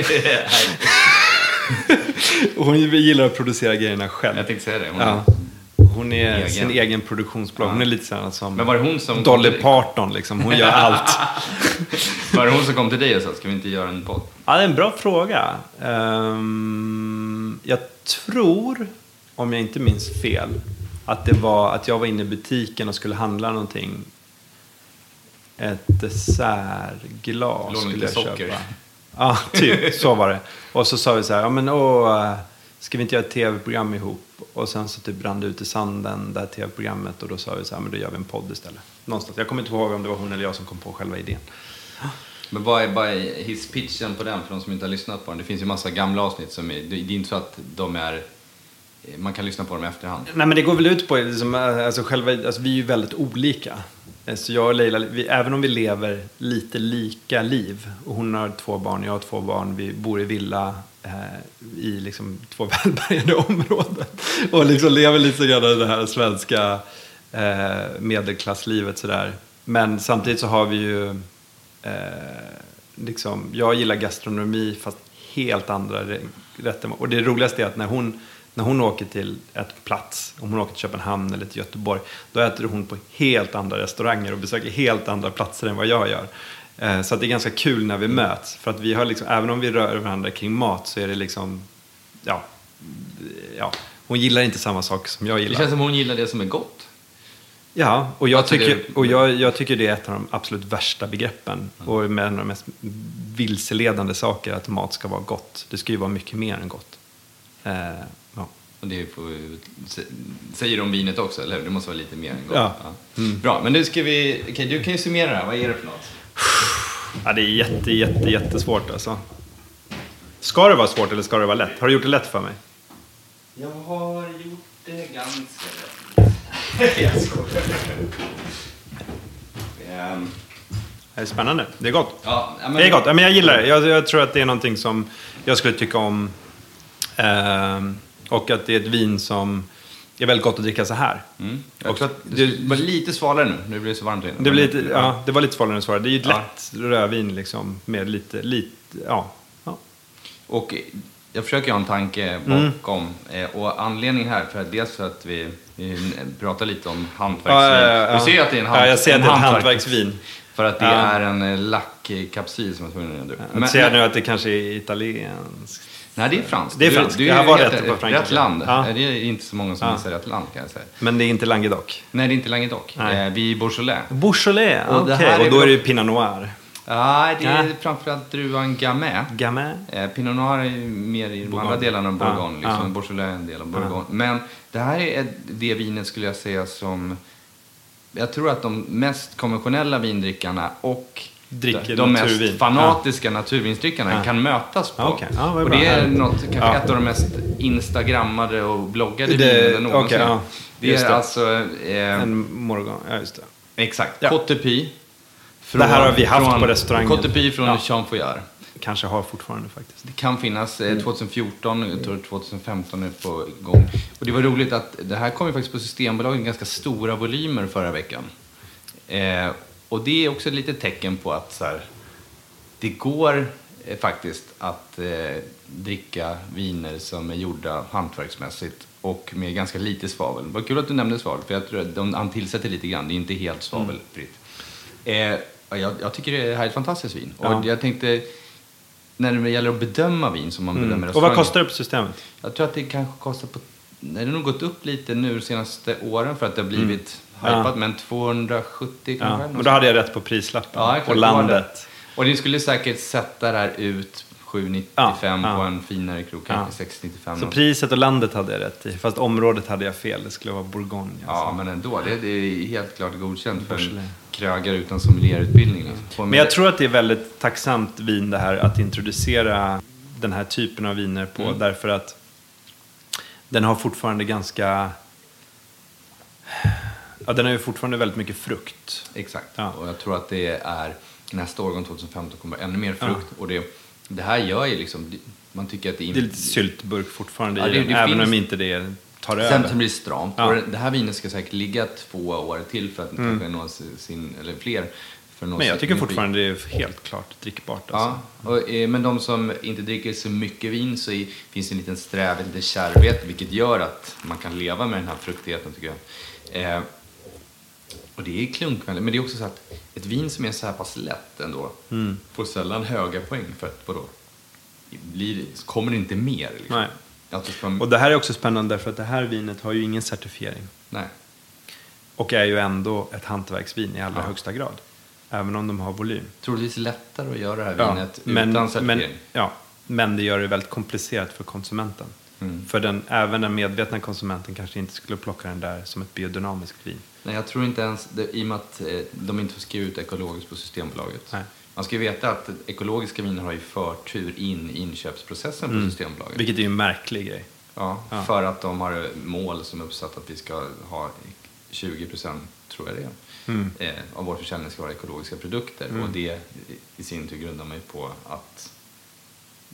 Hon gillar att producera grejerna själv. Jag tänkte säga det. Hon är sin egen produktionsbolag. Hon är lite sådär som, men var det hon som Dolly Parton liksom. Hon gör allt. Var det hon som kom till dig och sa, ska vi inte göra en podd? Ja, det är en bra fråga. Jag tror, om jag inte minns fel, att det var att jag var inne i butiken och skulle handla någonting. Ett dessertglas skulle jag socker. köpa. Ja, typ, så var det. Och så sa vi så här, ska vi inte göra ett tv-program ihop? Och sen så typ brann det ut i sanden, det här tv-programmet. Och då sa vi så här, men då gör vi en podd istället. Någonstans. Jag kommer inte ihåg om det var hon eller jag som kom på själva idén. Men vad är hisspitchen på den för de som inte har lyssnat på den? Det finns ju massa gamla avsnitt som är, det är inte så att de är, man kan lyssna på dem i efterhand. Nej, men det går väl ut på liksom, alltså vi är ju väldigt olika. Så jag och Leila, även om vi lever lite lika liv, och hon har 2 barn, jag har 2 barn, vi bor i villa i liksom 2 välbärgade områden och liksom lever lite grann i det här svenska medelklasslivet sådär. Men samtidigt så har vi ju liksom, jag gillar gastronomi fast helt andra rätter. Och det roligaste är att när hon åker till ett plats, om hon åker till Köpenhamn eller till Göteborg, då äter hon på helt andra restauranger och besöker helt andra platser än vad jag gör. Så att det är ganska kul när vi möts. För att vi har liksom, även om vi rör varandra kring mat så är det liksom, ja, hon gillar inte samma sak som jag gillar. Det känns som hon gillar det som är gott. Ja, och jag tycker det är ett av de absolut värsta begreppen. Och med en av de mest vilseledande saker att mat ska vara gott. Det ska ju vara mycket mer än gott. Ja. Och det säger de vinet också, eller det måste vara lite mer än gott. Ja. Bra, men nu ska vi... Okej, du kan ju summera det här. Vad är det för något? Ja, det är jättesvårt alltså. Ska det vara svårt eller ska det vara lätt? Har du gjort det lätt för mig? Jag har gjort det ganska lätt. Jag skojar. Det är spännande. Det är gott. Ja, men... Det är gott. Men jag gillar det. Jag tror att det är någonting som jag skulle tycka om. Och att det är ett vin som är väldigt gott att dricka så här. Jag tror att det var lite svalare nu. Nu blir det så varmt inne. Det var lite svalare än svalare. Det är ju ett lätt rödvin liksom. Med lite ja. Och jag försöker ha en tanke bakom. Och anledningen här, dels för att vi pratar lite om hantverksvin. Du ser att det är jag ser att det är ett hantverksvin. För att det är en lackkapsyl som jag tvungen att dricka. Men ser nu att det kanske är italienskt. Nej, det är franskt. Det är franskt. Jag var rätt på rätt land. Ja. Det är inte så många som visar rätt land, kan jag säga. Men det är inte Languedoc? Nej, det är inte Languedoc. Vi är Beaujolais. Okej. Och då är det Pinot Noir? Ja, det är framförallt druvan Gamay. Pinot Noir är mer i de andra delarna av Bourgogne. Liksom. Beaujolais är en del av Bourgogne. Men det här är det vinet, skulle jag säga, som... Jag tror att de mest konventionella vindrickarna och de mest fanatiska naturvinsdrickarna kan mötas på. Och det är kanske ett av de mest instagrammade och bloggade vinen någonsin. Det är alltså... en Morgon, just det. Exakt. Côte de Py. Det här har vi haft på restaurangen. Côte de Py från Jean Fouillard. Kanske har fortfarande faktiskt. Det kan finnas 2014, jag tror 2015 är på gång. Och det var roligt att det här kom ju faktiskt på Systembolaget i ganska stora volymer förra veckan. Och det är också ett litet tecken på att så här, det går faktiskt att dricka viner som är gjorda hantverksmässigt och med ganska lite svavel. Det var kul att du nämnde svavel, för jag tror att de tillsätter lite grann. Det är inte helt svavelfritt. Jag tycker det här är ett fantastiskt vin. Och jag tänkte, när det gäller att bedöma vin som man bedömer restaurang. Och vad kostar det på Systemet? Jag tror att det kanske kostar på... Det har nog gått upp lite nu de senaste åren för att det har blivit hypat, men 270 kanske. Men då hade jag rätt på prislappen och landet. Och det skulle säkert sätta det här ut 7,95 på en finare krog, kanske 6,95. Så priset och landet hade jag rätt i, fast området hade jag fel. Det skulle vara Bourgogne. Alltså. Ja, men ändå. Det är helt klart godkänt för en krögare utan sommelierutbildning. Men jag tror att det är väldigt tacksamt vin det här att introducera den här typen av viner på. Därför att den har fortfarande ganska... Ja, den har ju fortfarande väldigt mycket frukt. Exakt. Ja. Och jag tror att det är nästa årgång 2015 kommer ännu mer frukt. Och det här gör ju liksom... Man tycker att det är lite syltburk fortfarande i den, även om inte det tar över. Sen blir det stramt. Ja. Och det här vinet ska säkert ligga 2 år till för att kanske nå eller fler. Men jag tycker fortfarande det är helt klart drickbart. Alltså. Ja, men de som inte dricker så mycket vin så finns en liten strävhet, lite kärvhet, vilket gör att man kan leva med den här fruktigheten, tycker jag. Och det är klunkvänligt, men det är också så att ett vin som är så här pass lätt ändå får sällan höga poäng för att kommer det inte mer. Liksom. Nej. Och det här är också spännande därför att det här vinet har ju ingen certifiering. Nej. Och är ju ändå ett hantverksvin i allra högsta grad. Även om de har volym. Troligtvis lättare att göra det här vinet utan certifiering. Men det gör det väldigt komplicerat för konsumenten. För även den medvetna konsumenten kanske inte skulle plocka den där som ett biodynamiskt vin. Nej, jag tror inte ens, i och med att de inte får skriva ut ekologiskt på Systembolaget. Nej. Man ska ju veta att ekologiska viner har ju förtur in i inköpsprocessen på Systembolaget. Vilket är ju en märklig grej. Ja, för att de har mål som är uppsatt att vi ska ha 20%, tror jag det är, av vår försäljning ska vara ekologiska produkter. Och det i sin tur grundar mig på att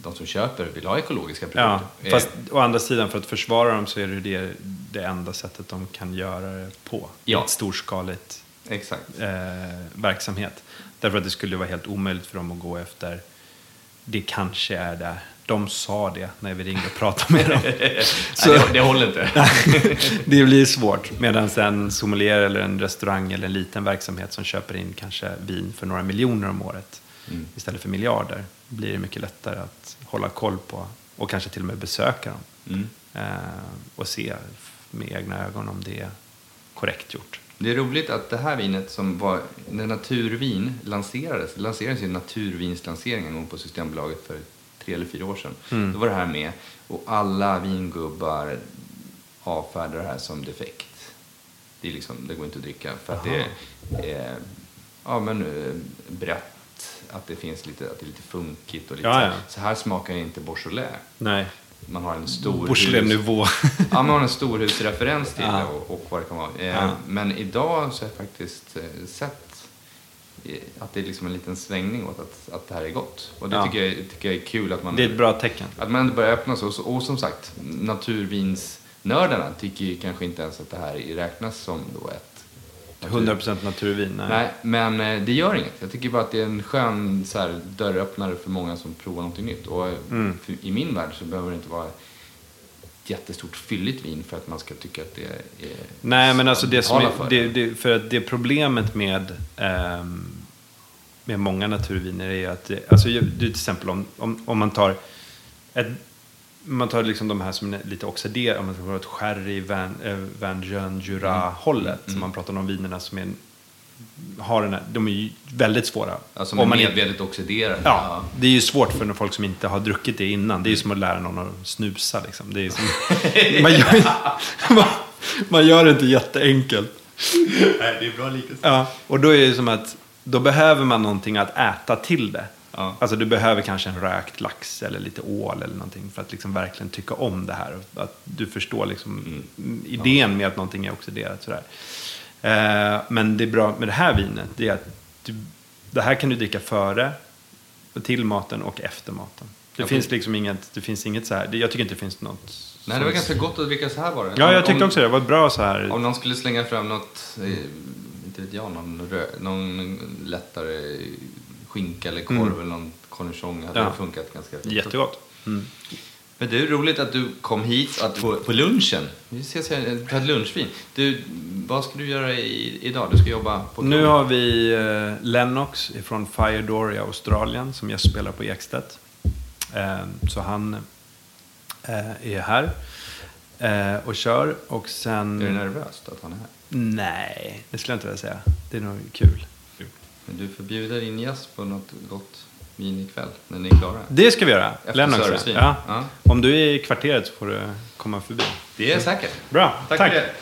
de som köper vill ha ekologiska produkter. Ja, fast å andra sidan, för att försvara dem så är det enda sättet de kan göra det på. Ja. Ett storskaligt Exakt. verksamhet. Därför att det skulle vara helt omöjligt för dem att gå efter. Det kanske är det. De sa det när vi ringde och pratade med dem. Så, nej, det håller inte. Det blir svårt. Medan en sommelier eller en restaurang eller en liten verksamhet som köper in kanske vin för några miljoner om året istället för miljarder, blir det mycket lättare att hålla koll på och kanske till och med besöka dem. Och se med egna ögon om det är korrekt gjort. Det är roligt att det här vinet som var, när naturvin lanserades i naturvinslanseringen en gång på Systembolaget för 3 eller 4 år sedan. Då var det här med, och alla vingubbar avfärdar det här som defekt. Det är liksom, det går inte att dricka för att det är brett, att det finns lite, att det är lite funkigt och lite så här smakar inte Beaujolais. Nej. Man har en stor Beaujolais-nivå. Ja, man har en storhusreferens till det och vad det kan vara. Men idag så har jag faktiskt sett att det är liksom en liten svängning åt att det här är gott. Och det tycker jag är kul att man... Det är ett bra tecken. Att man börjar öppna så. Och som sagt, naturvinsnördarna tycker ju kanske inte ens att det här räknas som då ett 100% naturvin. Nej, men det gör inget. Jag tycker bara att det är en skön så här, dörröppnare för många som provar någonting nytt. Och i min värld så behöver det inte vara ett jättestort fylligt vin för att man ska tycka att det är... Nej, men alltså det som är, för att det problemet med många naturviner är att alltså till exempel om man tar liksom de här som är lite oxiderade, om man ska vara ett sherry, Vin Jaune, Jura-hållet. Så man pratar om vinerna som har den här, de är ju väldigt svåra. Alltså om man medvetet oxiderar. Ja, det är ju svårt för folk som inte har druckit det innan. Det är ju som att lära någon att snusa liksom. Det är som, man gör det inte jätteenkelt. Nej, det är bra liknelse. Ja, och då är det som att då behöver man någonting att äta till det. Ja. Alltså du behöver kanske en rökt lax eller lite ål eller någonting för att liksom verkligen tycka om det här. Att du förstår liksom idén med att någonting är oxiderat sådär. Men det är bra med det här vinet, det är att det här kan du dricka före och till maten och efter maten. Det finns liksom inget så här. Jag tycker inte det finns något. Nej, det var ganska gott att dricka så här bara. Ja, jag tyckte också det var bra så här. Om någon skulle slänga fram något, inte vet jag, någon lättare skinka eller korv eller någon cornichon hade det funkat ganska fint. Jättegott. Men det är roligt att du kom hit på lunchen. Vi ses här på ett lunchvin. Vad ska du göra idag? Du ska jobba på... Nu har vi Lennox från Fire Door i Australien som jag spelar på Ekstedt. Så han är här och kör. Och sen... Är du nervös att han är här? Nej, det skulle jag inte vilja säga. Det är nog kul. Men du förbjuder in gäst på något gott vin ikväll när ni är klara. Det ska vi göra. Lennox. Ja. Om du är i kvarteret så får du komma förbi. Det är säkert. Bra, tack. För det.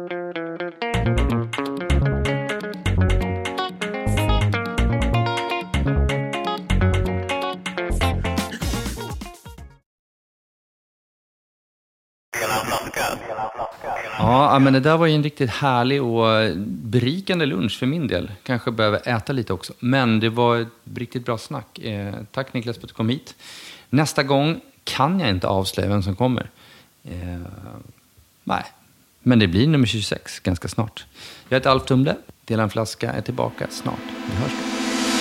Ja, men det där var ju en riktigt härlig och berikande lunch för min del. Kanske behöver äta lite också. Men det var ett riktigt bra snack. Tack Niklas för att du kom hit. Nästa gång kan jag inte avslöja vem som kommer. Nej, men det blir nummer 26 ganska snart. Jag heter Alf Tumle. Dela en flaska är tillbaka snart. Vi hörs då.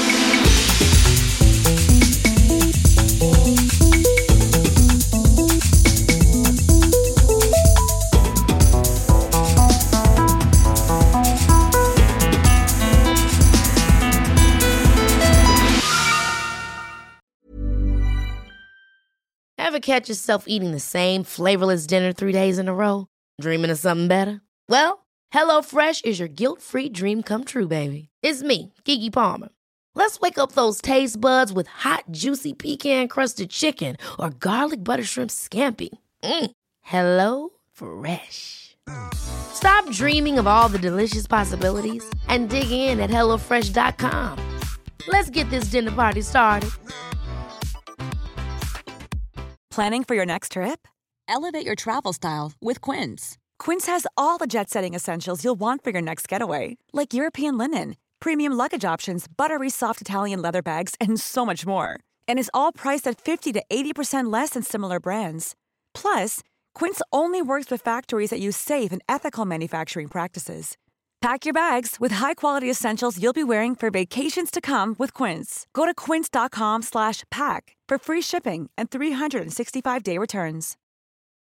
Ever catch yourself eating the same flavorless dinner 3 days in a row? Dreaming of something better? Well, HelloFresh is your guilt-free dream come true, baby. It's me, Keke Palmer. Let's wake up those taste buds with hot, juicy pecan-crusted chicken or garlic butter shrimp scampi. Hello Fresh. Stop dreaming of all the delicious possibilities and dig in at HelloFresh.com. Let's get this dinner party started. Planning for your next trip? Elevate your travel style with Quince. Quince has all the jet-setting essentials you'll want for your next getaway, like European linen, premium luggage options, buttery soft Italian leather bags, and so much more. And is all priced at 50 to 80% less than similar brands. Plus, Quince only works with factories that use safe and ethical manufacturing practices. Pack your bags with high-quality essentials you'll be wearing for vacations to come with Quince. Go to quince.com/pack for free shipping and 365-day returns.